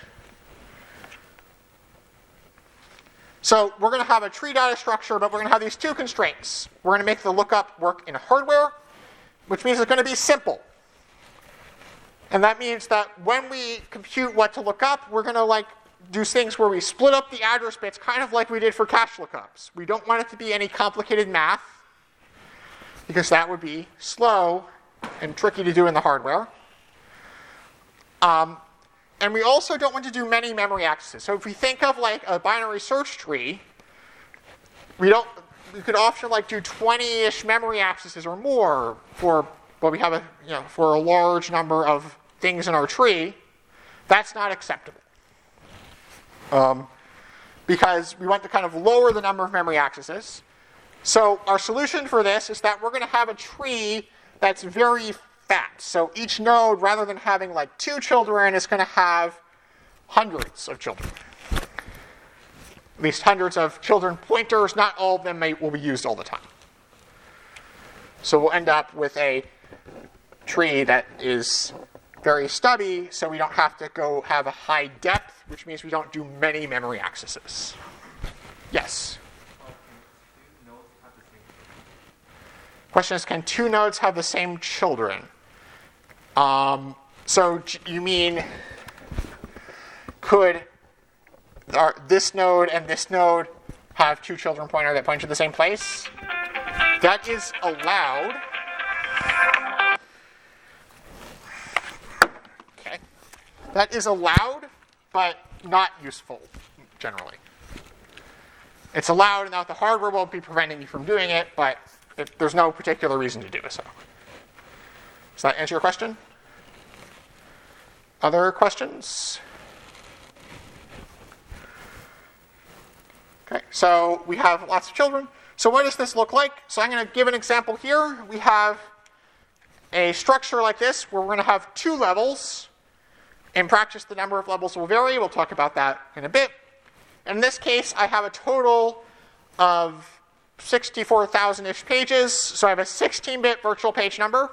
So we're going to have a tree data structure, but we're going to have these two constraints. We're going to make the lookup work in hardware, which means it's going to be simple. And that means that when we compute what to look up, we're going to do things where we split up the address bits, kind of like we did for cache lookups. We don't want it to be any complicated math, because that would be slow and tricky to do in the hardware. And we also don't want to do many memory accesses. So if we think of like a binary search tree, we could often do 20-ish memory accesses or more for for a large number of things in our tree. That's not acceptable. Because we want to kind of lower the number of memory accesses. So our solution for this is that we're going to have a tree that's very fat. So each node, rather than having 2 children, is going to have hundreds of children. At least hundreds of children pointers. Not all of them will be used all the time. So we'll end up with a tree that is very stubby, so we don't have to go have a high depth, which means we don't do many memory accesses. Yes? Question is, can 2 nodes have the same children? So you mean, could this node and this node have 2 children pointer that point to the same place? That is allowed. Okay. That is allowed, but not useful, generally. It's allowed, and now the hardware won't be preventing you from doing it, but there's no particular reason to do so. Does that answer your question? Other questions? Okay, so we have lots of children. So what does this look like? So I'm going to give an example here. We have a structure like this where we're going to have 2 levels. In practice, the number of levels will vary. We'll talk about that in a bit. In this case, I have a total of 64,000-ish pages. So I have a 16-bit virtual page number.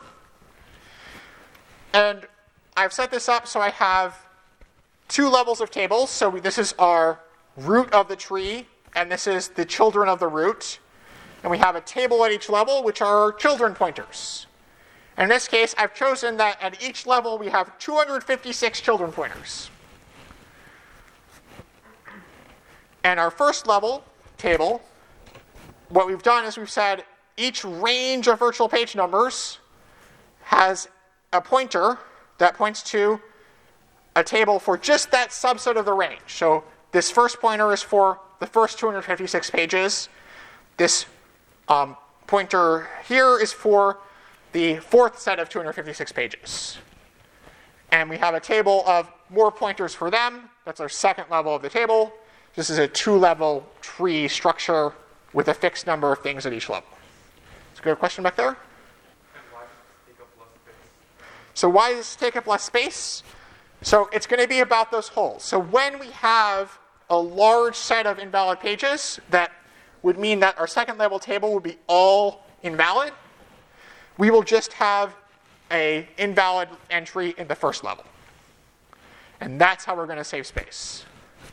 And I've set this up so I have 2 levels of tables. So this is our root of the tree, and this is the children of the root. And we have a table at each level, which are children pointers. And in this case, I've chosen that at each level we have 256 children pointers. And our first level table, what we've done is we've said each range of virtual page numbers has a pointer that points to a table for just that subset of the range. So this first pointer is for the first 256 pages. This pointer here is for the fourth set of 256 pages. And we have a table of more pointers for them. That's our second level of the table. This is a 2-level tree structure with a fixed number of things at each level. So, good question back there? And why does this take up less space? So why does this take up less space? So it's going to be about those holes. So when we have a large set of invalid pages, that would mean that our second level table would be all invalid. We will just have an invalid entry in the first level. And that's how we're going to save space.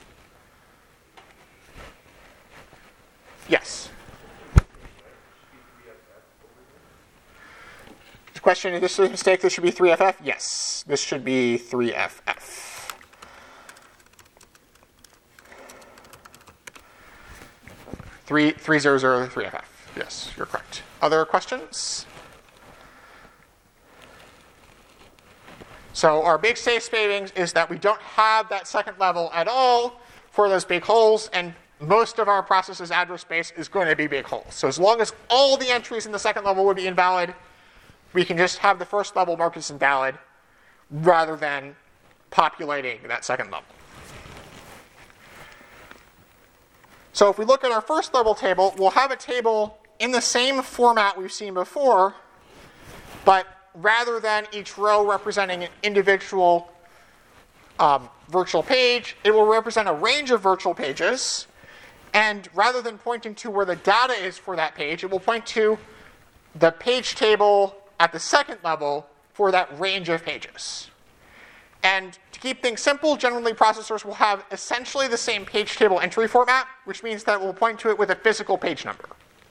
Yes? The question, is this a mistake? This should be 3FF? Yes, this should be 3FF. Three 3FF. Yes, you're correct. Other questions? So our big safe savings is that we don't have that second level at all for those big holes, and most of our process's address space is going to be big holes. So as long as all the entries in the second level would be invalid, we can just have the first level marked as invalid rather than populating that second level. So if we look at our first level table, we'll have a table in the same format we've seen before, but rather than each row representing an individual virtual page, it will represent a range of virtual pages. And rather than pointing to where the data is for that page, it will point to the page table at the second level for that range of pages. And to keep things simple, generally processors will have essentially the same page table entry format, which means that we'll point to it with a physical page number.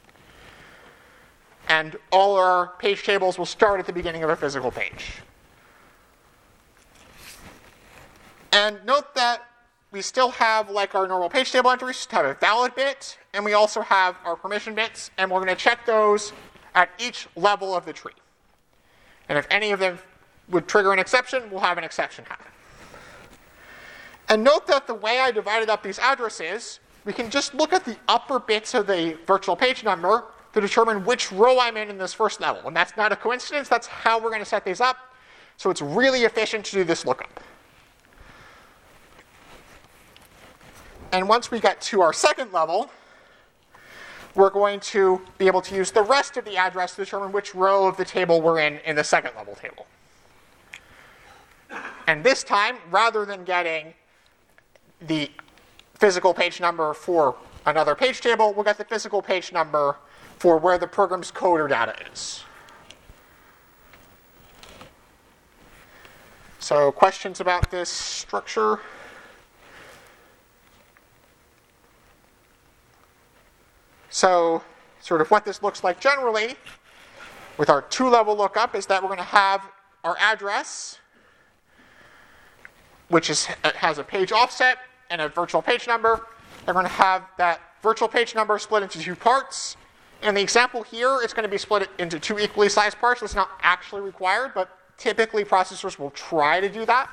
And all our page tables will start at the beginning of a physical page. And note that we still have, like our normal page table entries, have a valid bit, and we also have our permission bits, and we're going to check those at each level of the tree. And if any of them would trigger an exception, we'll have an exception happen. And note that the way I divided up these addresses, we can just look at the upper bits of the virtual page number to determine which row I'm in this first level. And that's not a coincidence. That's how we're going to set these up. So it's really efficient to do this lookup. And once we get to our second level, we're going to be able to use the rest of the address to determine which row of the table we're in the second level table. And this time, rather than getting the physical page number for another page table, we'll get the physical page number for where the program's code or data is. So questions about this structure? So sort of what this looks like generally with our two-level lookup is that we're going to have our address, which has a page offset and a virtual page number. We're going to have that virtual page number split into two parts. In the example here, it's going to be split into two equally sized parts. It's not actually required, but typically processors will try to do that.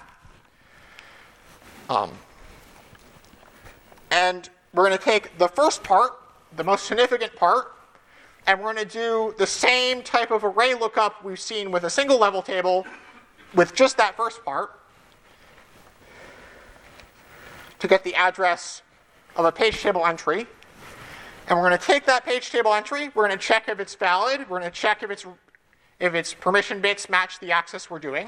And we're going to take the first part, the most significant part, and we're going to do the same type of array lookup we've seen with a single level table with just that first part to get the address of a page table entry. And we're going to take that page table entry, we're going to check if it's valid, we're going to check if its permission bits match the access we're doing.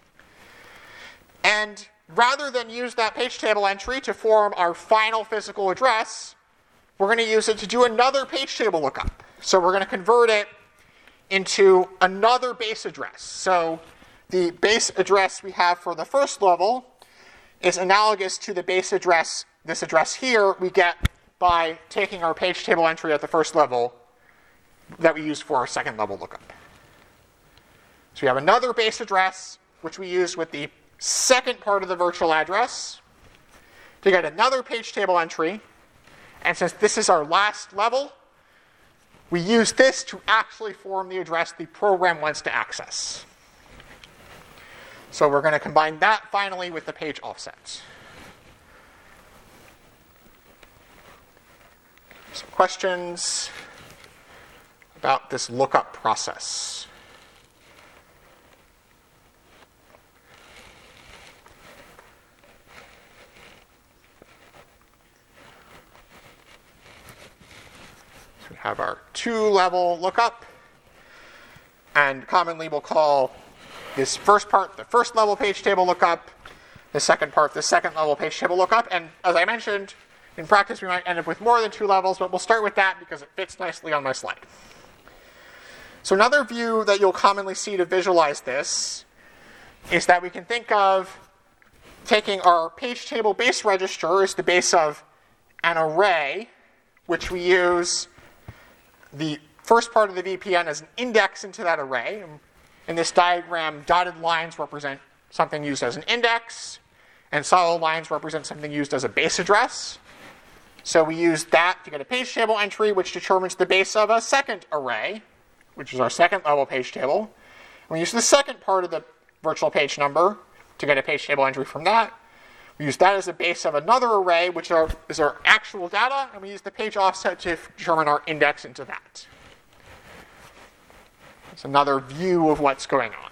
And rather than use that page table entry to form our final physical address, we're going to use it to do another page table lookup. So we're going to convert it into another base address. So the base address we have for the first level is analogous to the base address, this address here, we get by taking our page table entry at the first level that we use for our second level lookup. So we have another base address, which we use with the second part of the virtual address to get another page table entry, And since this is our last level, we use this to actually form the address the program wants to access. So we're going to combine that finally with the page offset. Some questions about this lookup process. So we have our 2-level lookup, and commonly we'll call this first part the first level page table lookup, the second part the second level page table lookup, and as I mentioned, in practice we might end up with more than 2 levels, but we'll start with that because it fits nicely on my slide. So another view that you'll commonly see to visualize this is that we can think of taking our page table base register as the base of an array, which we use the first part of the VPN as an index into that array. In this diagram, dotted lines represent something used as an index, and solid lines represent something used as a base address. So we use that to get a page table entry, which determines the base of a second array, which is our second level page table. And we use the second part of the virtual page number to get a page table entry from that. We use that as a base of another array, which is our actual data, and we use the page offset to determine our index into that. It's another view of what's going on.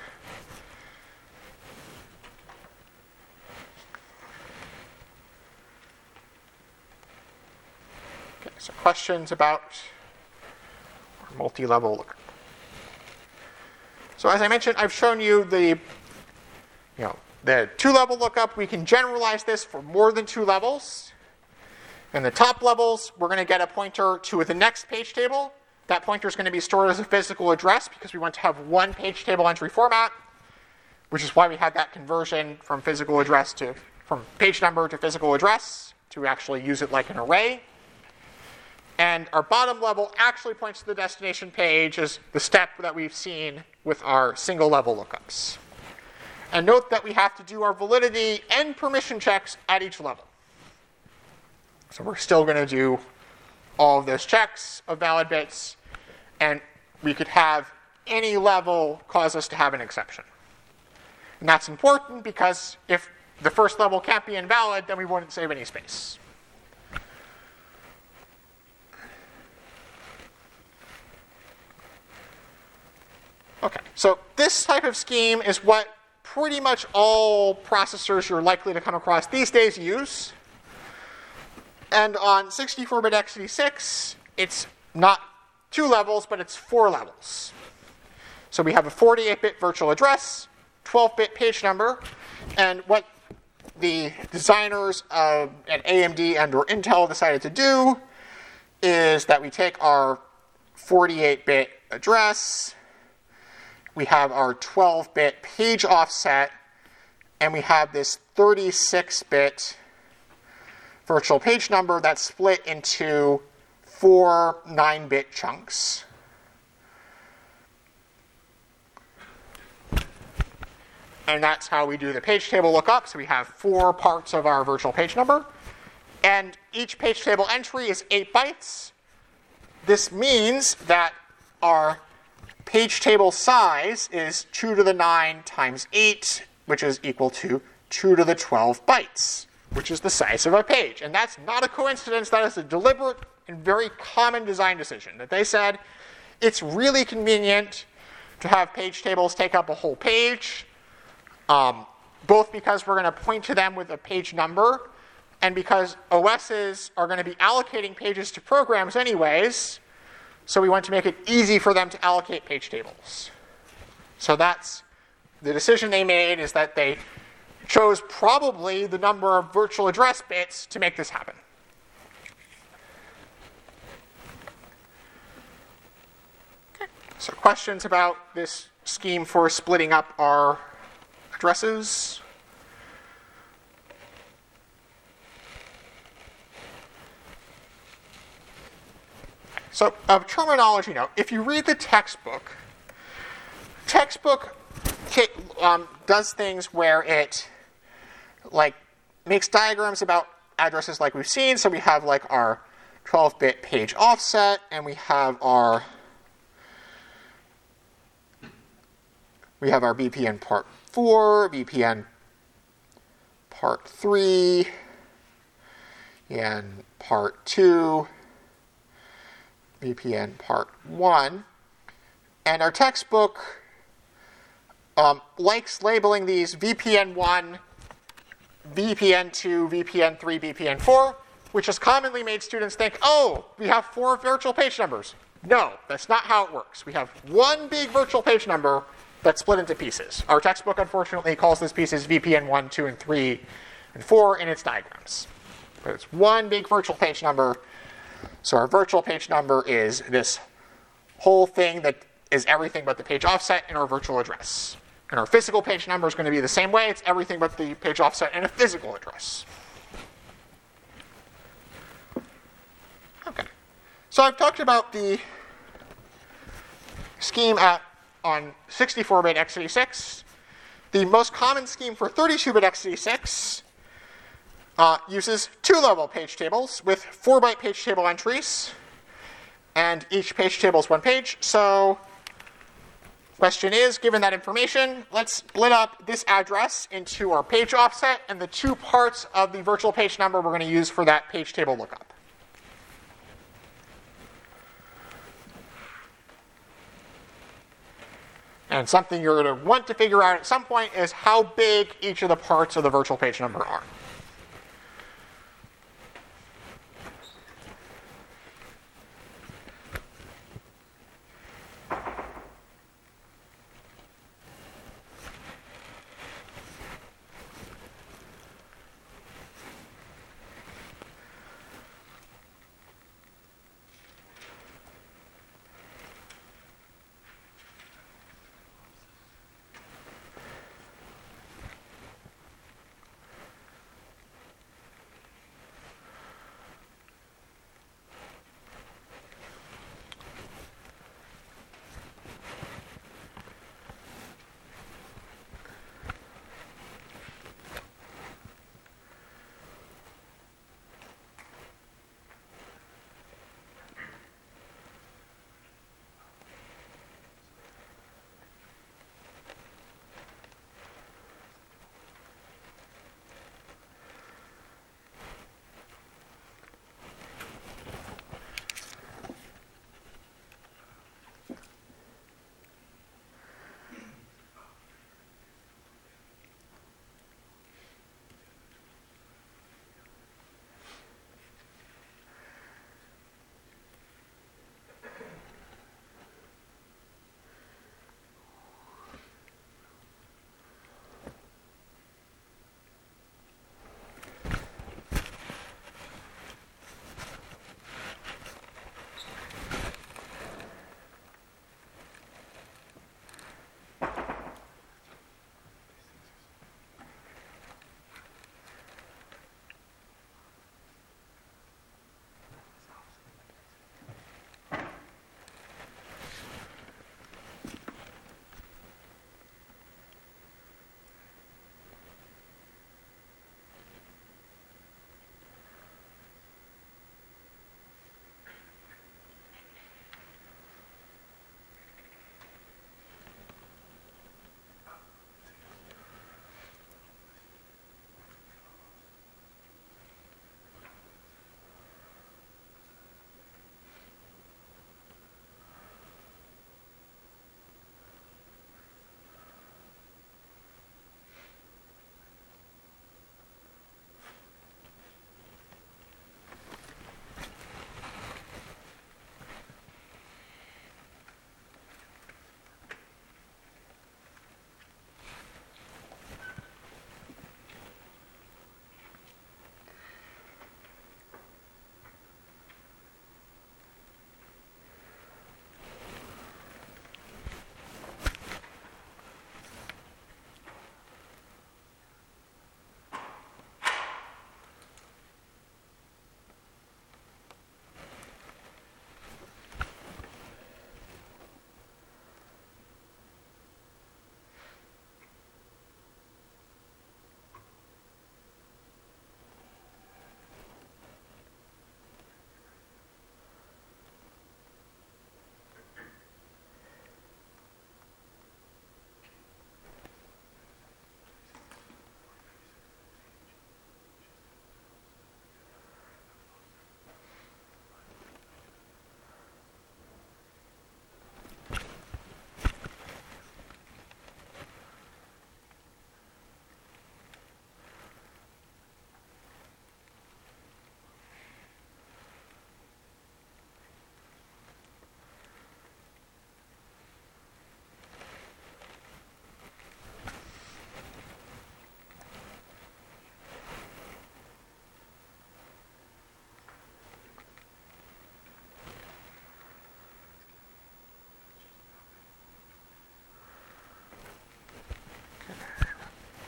Okay, so questions about our multi-level lookup. So as I mentioned, I've shown you the 2-level lookup. We can generalize this for more than 2 levels. In the top levels, we're going to get a pointer to the next page table. That pointer is going to be stored as a physical address because we want to have one page table entry format, which is why we had that conversion from page number to physical address to actually use it like an array. And our bottom level actually points to the destination page as the step that we've seen with our single level lookups. And note that we have to do our validity and permission checks at each level. So we're still going to do all of those checks of valid bits, and we could have any level cause us to have an exception. And that's important because if the first level can't be invalid, then we wouldn't save any space. Okay, so this type of scheme is what pretty much all processors you're likely to come across these days use. And on 64-bit x86, it's not 2 levels, but it's 4 levels. So we have a 48-bit virtual address, 12-bit page number, and what the designers at AMD and or Intel decided to do is that we take our 48-bit address, we have our 12-bit page offset, and we have this 36-bit virtual page number that's split into 4 9-bit chunks. And that's how we do the page table lookup. So we have 4 parts of our virtual page number. And each page table entry is 8 bytes. This means that our page table size is 2 to the 9 times 8, which is equal to 2 to the 12 bytes, which is the size of a page. And that's not a coincidence. That is a deliberate and very common design decision, that they said it's really convenient to have page tables take up a whole page, both because we're going to point to them with a page number, and because OSs are going to be allocating pages to programs anyways, so we want to make it easy for them to allocate page tables. So that's the decision they made, is that they chose probably the number of virtual address bits to make this happen. Okay. So questions about this scheme for splitting up our addresses? So terminology note, if you read the textbook does things where it makes diagrams about addresses like we've seen. So we have our 12-bit page offset, and we have our VPN part 4, VPN part 3, and part 2, VPN part 1. And our textbook likes labeling these VPN 1, VPN 2, VPN 3, VPN 4, which has commonly made students think, oh, we have 4 virtual page numbers. No, that's not how it works. We have one big virtual page number that's split into pieces. Our textbook, unfortunately, calls these pieces VPN 1, 2, and 3, and 4 in its diagrams. But it's one big virtual page number. So our virtual page number is this whole thing that is everything but the page offset in our virtual address. And our physical page number is going to be the same way. It's everything but the page offset and a physical address. Okay. So I've talked about the scheme on 64-bit x86. The most common scheme for 32-bit x86 uses 2-level page tables with 4-byte page table entries. And each page table is one page. So question is, given that information, let's split up this address into our page offset and the 2 parts of the virtual page number we're going to use for that page table lookup. And something you're going to want to figure out at some point is how big each of the parts of the virtual page number are.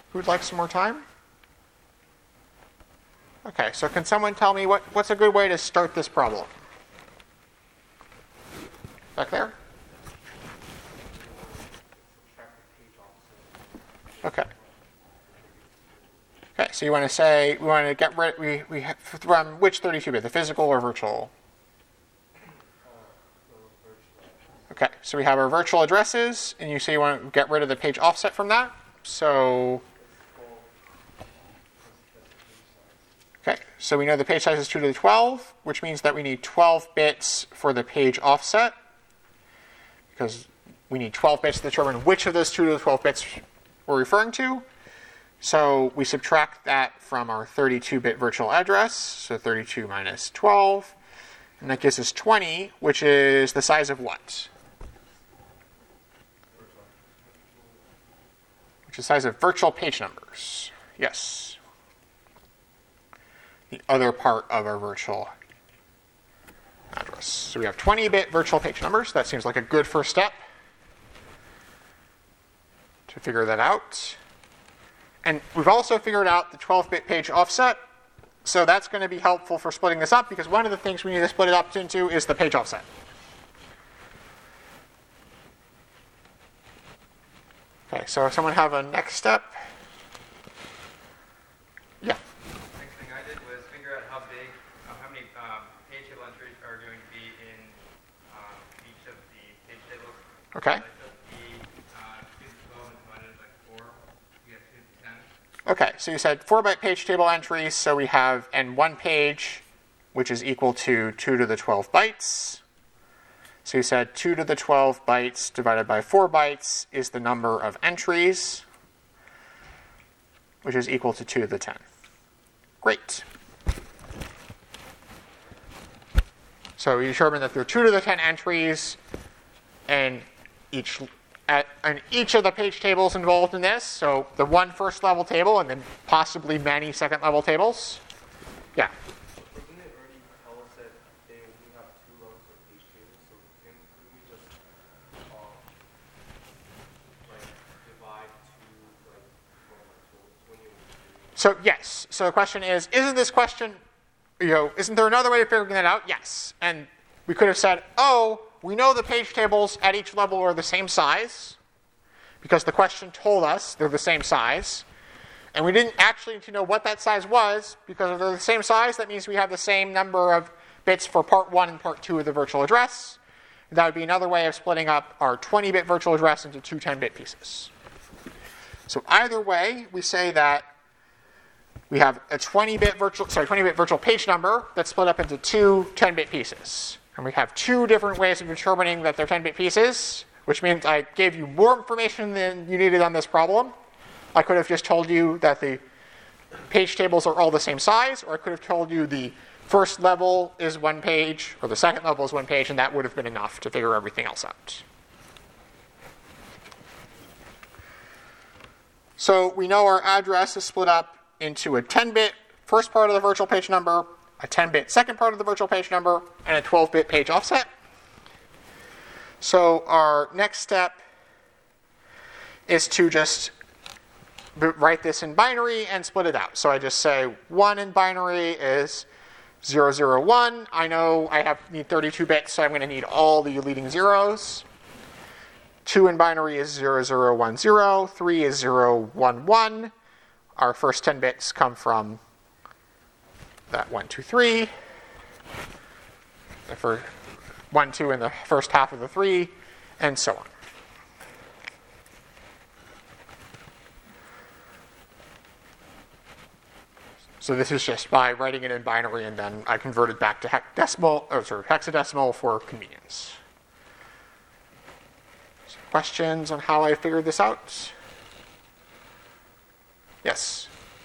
Who'd like some more time? Okay, so can someone tell me what's a good way to start this problem? Back there? Okay. Okay, so you want to say, we want to get rid, we have, from which 32-bit, the physical or virtual? Okay, so we have our virtual addresses, and you say you want to get rid of the page offset from that. So, okay, so we know the page size is 2 to the 12, which means that we need 12 bits for the page offset, because we need 12 bits to determine which of those 2 to the 12 bits we're referring to. So we subtract that from our 32-bit virtual address, so 32 minus 12, and that gives us 20, which is the size of what? Which is the size of virtual page numbers. Yes. The other part of our virtual address. So we have 20-bit virtual page numbers. That seems like a good first step to figure that out. And we've also figured out the 12-bit page offset. So that's going to be helpful for splitting this up, because one of the things we need to split it up into is the page offset. Okay, so if someone have a next step? Yeah. Next thing I did was figure out how many page table entries are going to be in each of the page tables. Okay. So I took the 2 to 12 and divided it by 4. We have 2 to 10. Okay, so you said 4-byte page table entries, so we have n one page, which is equal to 2 to the 12 bytes. So you said 2 to the 12 bytes divided by 4 bytes is the number of entries, which is equal to 2 to the 10. Great. So we determined that there are 2 to the 10 entries, and each of the page tables involved in this, so the one first-level table and then possibly many second-level tables. Yeah? Doesn't it already tell us that they only have 2 levels of page tables? So can we just divide 2 So yes. So the question is, isn't this question, isn't there another way of figuring that out? Yes. And we could have said, oh, we know the page tables at each level are the same size, because the question told us they're the same size. And we didn't actually need to know what that size was, because if they're the same size, that means we have the same number of bits for part 1 and part 2 of the virtual address. That would be another way of splitting up our 20-bit virtual address into 2 10-bit pieces. So either way, we say that we have a 20-bit virtual page number that's split up into 2 10-bit pieces. And we have 2 different ways of determining that they're 10-bit pieces, which means I gave you more information than you needed on this problem. I could have just told you that the page tables are all the same size, or I could have told you the first level is 1 page, or the second level is 1 page, and that would have been enough to figure everything else out. So we know our address is split up into a 10-bit first part of the virtual page number, a 10-bit second part of the virtual page number, and a 12-bit page offset. So our next step is to just write this in binary and split it out. So I just say 1 in binary is 001. I know I need 32 bits, so I'm going to need all the leading zeros. 2 in binary is 0010. 3 is 011. Our first 10 bits come from that 1, 2, 3. For 1, 2 in the first half of the 3, and so on. So this is just by writing it in binary, and then I converted back to hexadecimal for convenience. So questions on how I figured this out? Yes?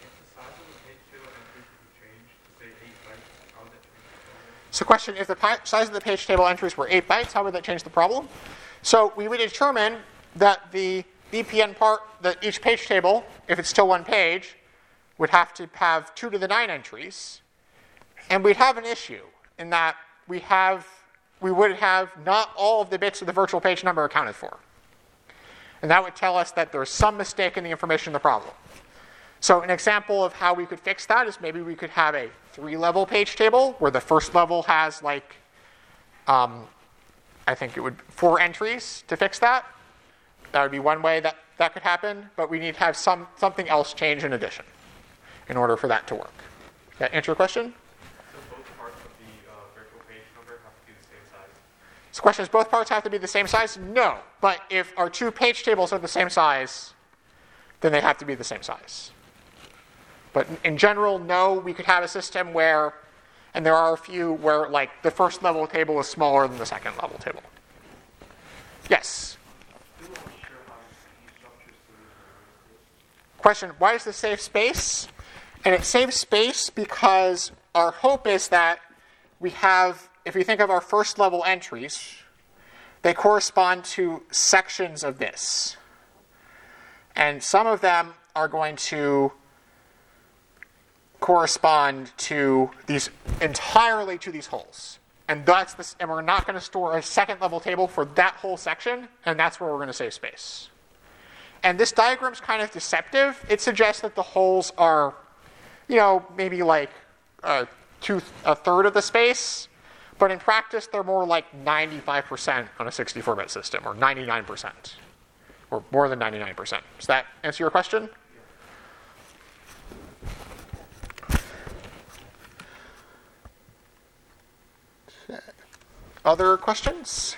So the question, if the size of the page table entries were 8 bytes, how would that change the problem? So we would determine that the BPN part, that each page table, if it's still 1 page, would have to have 2 to the 9 entries. And we'd have an issue in that we would have not all of the bits of the virtual page number accounted for. And that would tell us that there's some mistake in the information in the problem. So an example of how we could fix that is maybe we could have a 3-level page table where the first level has like, I think it would 4 entries to fix that. That would be one way that that could happen, but we need to have something else change in addition in order for that to work. Does that answer your question? So both parts of the virtual page number have to be the same size? So the question is, both parts have to be the same size? No, but if our 2 page tables are the same size, then they have to be the same size. But in general, no, we could have a system where, and there are a few where like the first level table is smaller than the second level table. Yes? Question, why is this safe space? And it saves space because our hope is that we have, if we think of our first level entries, they correspond to sections of this. And some of them are going to correspond to these entirely to these holes. And that's this, and we're not going to store a second level table for that whole section, and that's where we're going to save space. And this diagram's kind of deceptive. It suggests that the holes are, maybe like a third of the space, but in practice they're more like 95% on a 64-bit system, or 99%, or more than 99%. Does that answer your question? Other questions?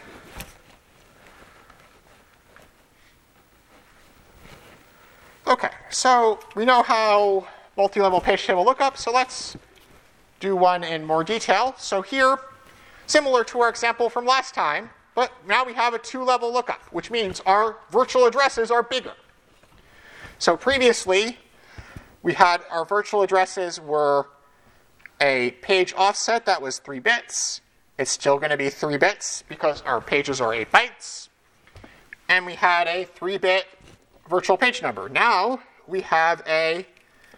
Okay, so we know how multi-level page table lookup, so let's do one in more detail. So here, similar to our example from last time, but now we have a 2-level lookup, which means our virtual addresses are bigger. So previously, we had our virtual addresses were a page offset that was 3 bits. It's still going to be 3 bits because our pages are 8 bytes. And we had a 3-bit virtual page number. Now we have a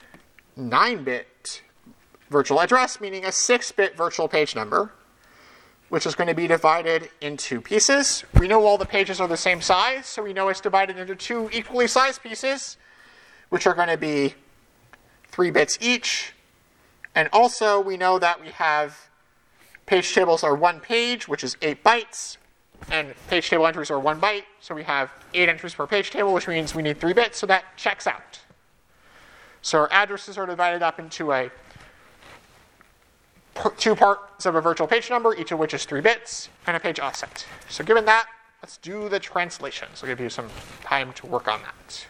9-bit virtual address, meaning a 6-bit virtual page number, which is going to be divided into pieces. We know all the pages are the same size, so we know it's divided into 2 equally sized pieces, which are going to be 3 bits each. And also we know that we have page tables are 1 page, which is 8 bytes, and page table entries are 1 byte, so we have 8 entries per page table, which means we need 3 bits, so that checks out. So our addresses are divided up into 2 parts of a virtual page number, each of which is 3 bits, and a page offset. So given that, let's do the translations. I'll give you some time to work on that.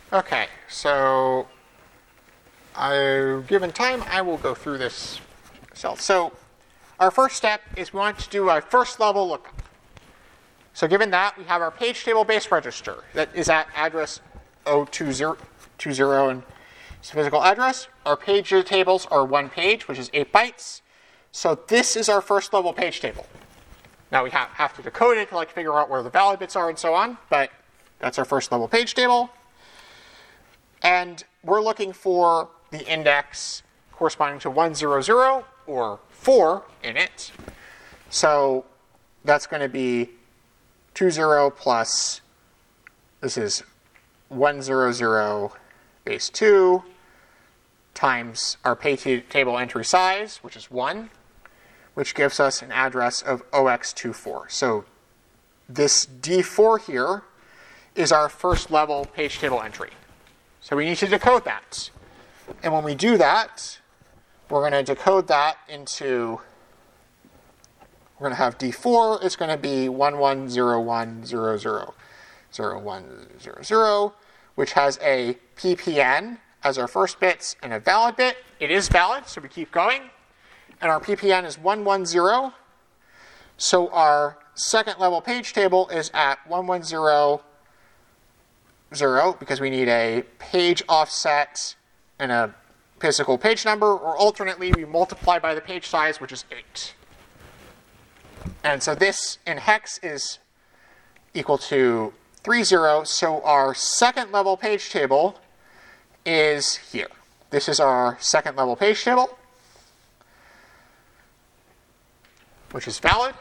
Okay, so given time, I will go through this myself. So our first step is we want to do a first level lookup. So given that, we have our page table base register that is at address 020 and it's a physical address. Our page tables are one page, which is 8 bytes. So this is our first level page table. Now we have to decode it to figure out where the valid bits are and so on, but that's our first level page table. And we're looking for the index corresponding to 100 or 4 in it. So that's going to be 20 plus, this is 100 base 2 times our page table entry size, which is 1, which gives us an address of 0x24. So this D4 here is our first level page table entry. So we need to decode that. And when we do that, we're going to decode that into, we're going to have D4, it's going to be 1101000100, which has a PPN as our first bits and a valid bit. It is valid, so we keep going. And our PPN is 110. So our second level page table is at 1100 because we need a page offset and a physical page number, or alternately we multiply by the page size, which is 8. And so this in hex is equal to 30. So our second level page table is here. This is our second level page table, which is valid.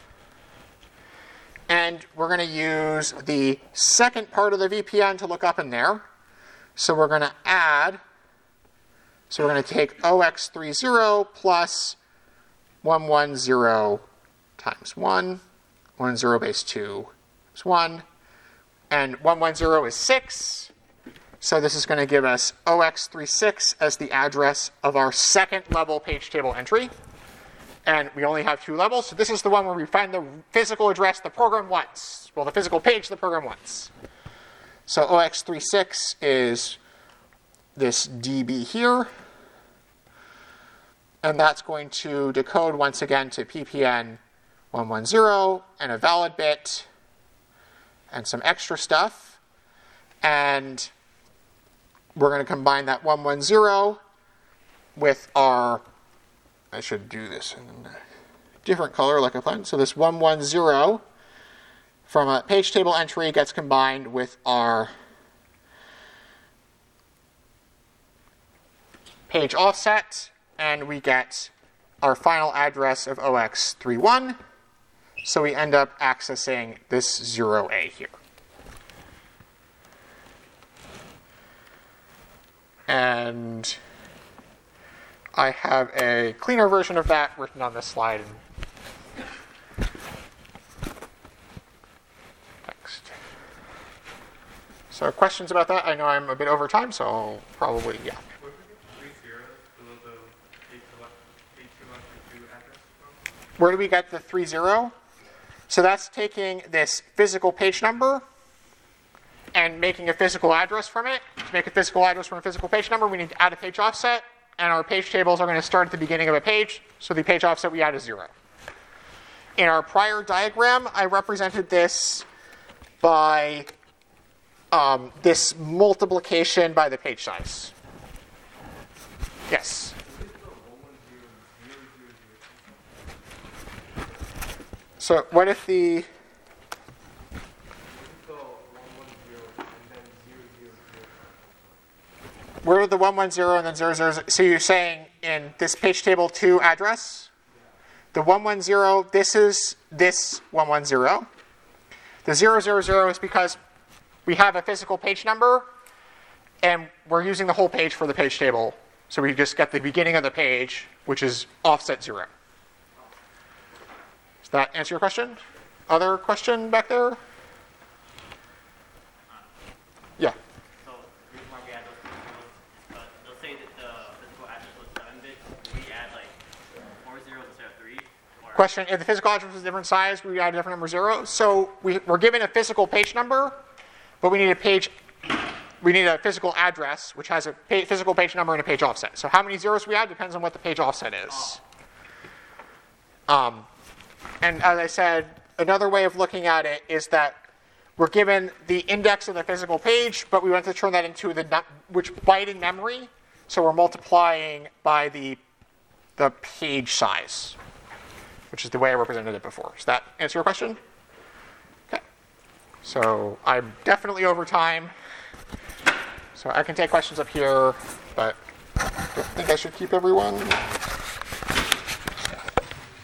And we're going to use the second part of the VPN to look up in there. So we're going to add, so we're going to take 0x30 plus 110 times 1, 10 base 2 is 1, and 110 is 6. So this is going to give us 0x36 as the address of our second level page table entry. And we only have 2 levels, so this is the one where we find the physical address the program wants. Well, the physical page the program wants. So 0x36 is this DB here. And that's going to decode once again to PPN 110 and a valid bit and some extra stuff. And we're going to combine that 110 with our, I should do this in a different color like I planned. So this 110 from a page table entry gets combined with our page offset, and we get our final address of 0x31. So we end up accessing this 0A here. And I have a cleaner version of that written on this slide. Text. So questions about that? I know I'm a bit over time, so I'll probably, yeah. Where did we get 3 zeros below the H2 address from? Where do we get the 30? So that's taking this physical page number and making a physical address from it. To make a physical address from a physical page number, we need to add a page offset. And our page tables are going to start at the beginning of a page, so the page offset we add is 0. In our prior diagram, I represented this by this multiplication by the page size. Yes? So what if the... Where are the 110 and then 000? So you're saying in this page table 2 address, the 110, this is this 110. The 000 is because we have a physical page number, and we're using the whole page for the page table. So we just get the beginning of the page, which is offset 0. Does that answer your question? Other question back there? Yeah. So the reason why we add those zeros, they'll say that the physical address was 7 bits. We add like 4 zeros instead of 3. Or Question, if the physical address is a different size, we add a different number 0. So we're given a physical page number, but we need a page we need a physical address, which has a physical page number and a page offset. So how many zeros we add depends on what the page offset is. And as I said, another way of looking at it is that we're given the index of the physical page, but we want to turn that into which byte in memory. So we're multiplying by the page size, which is the way I represented it before. Does that answer your question? Okay. So I'm definitely over time. So I can take questions up here, but I don't think I should keep everyone.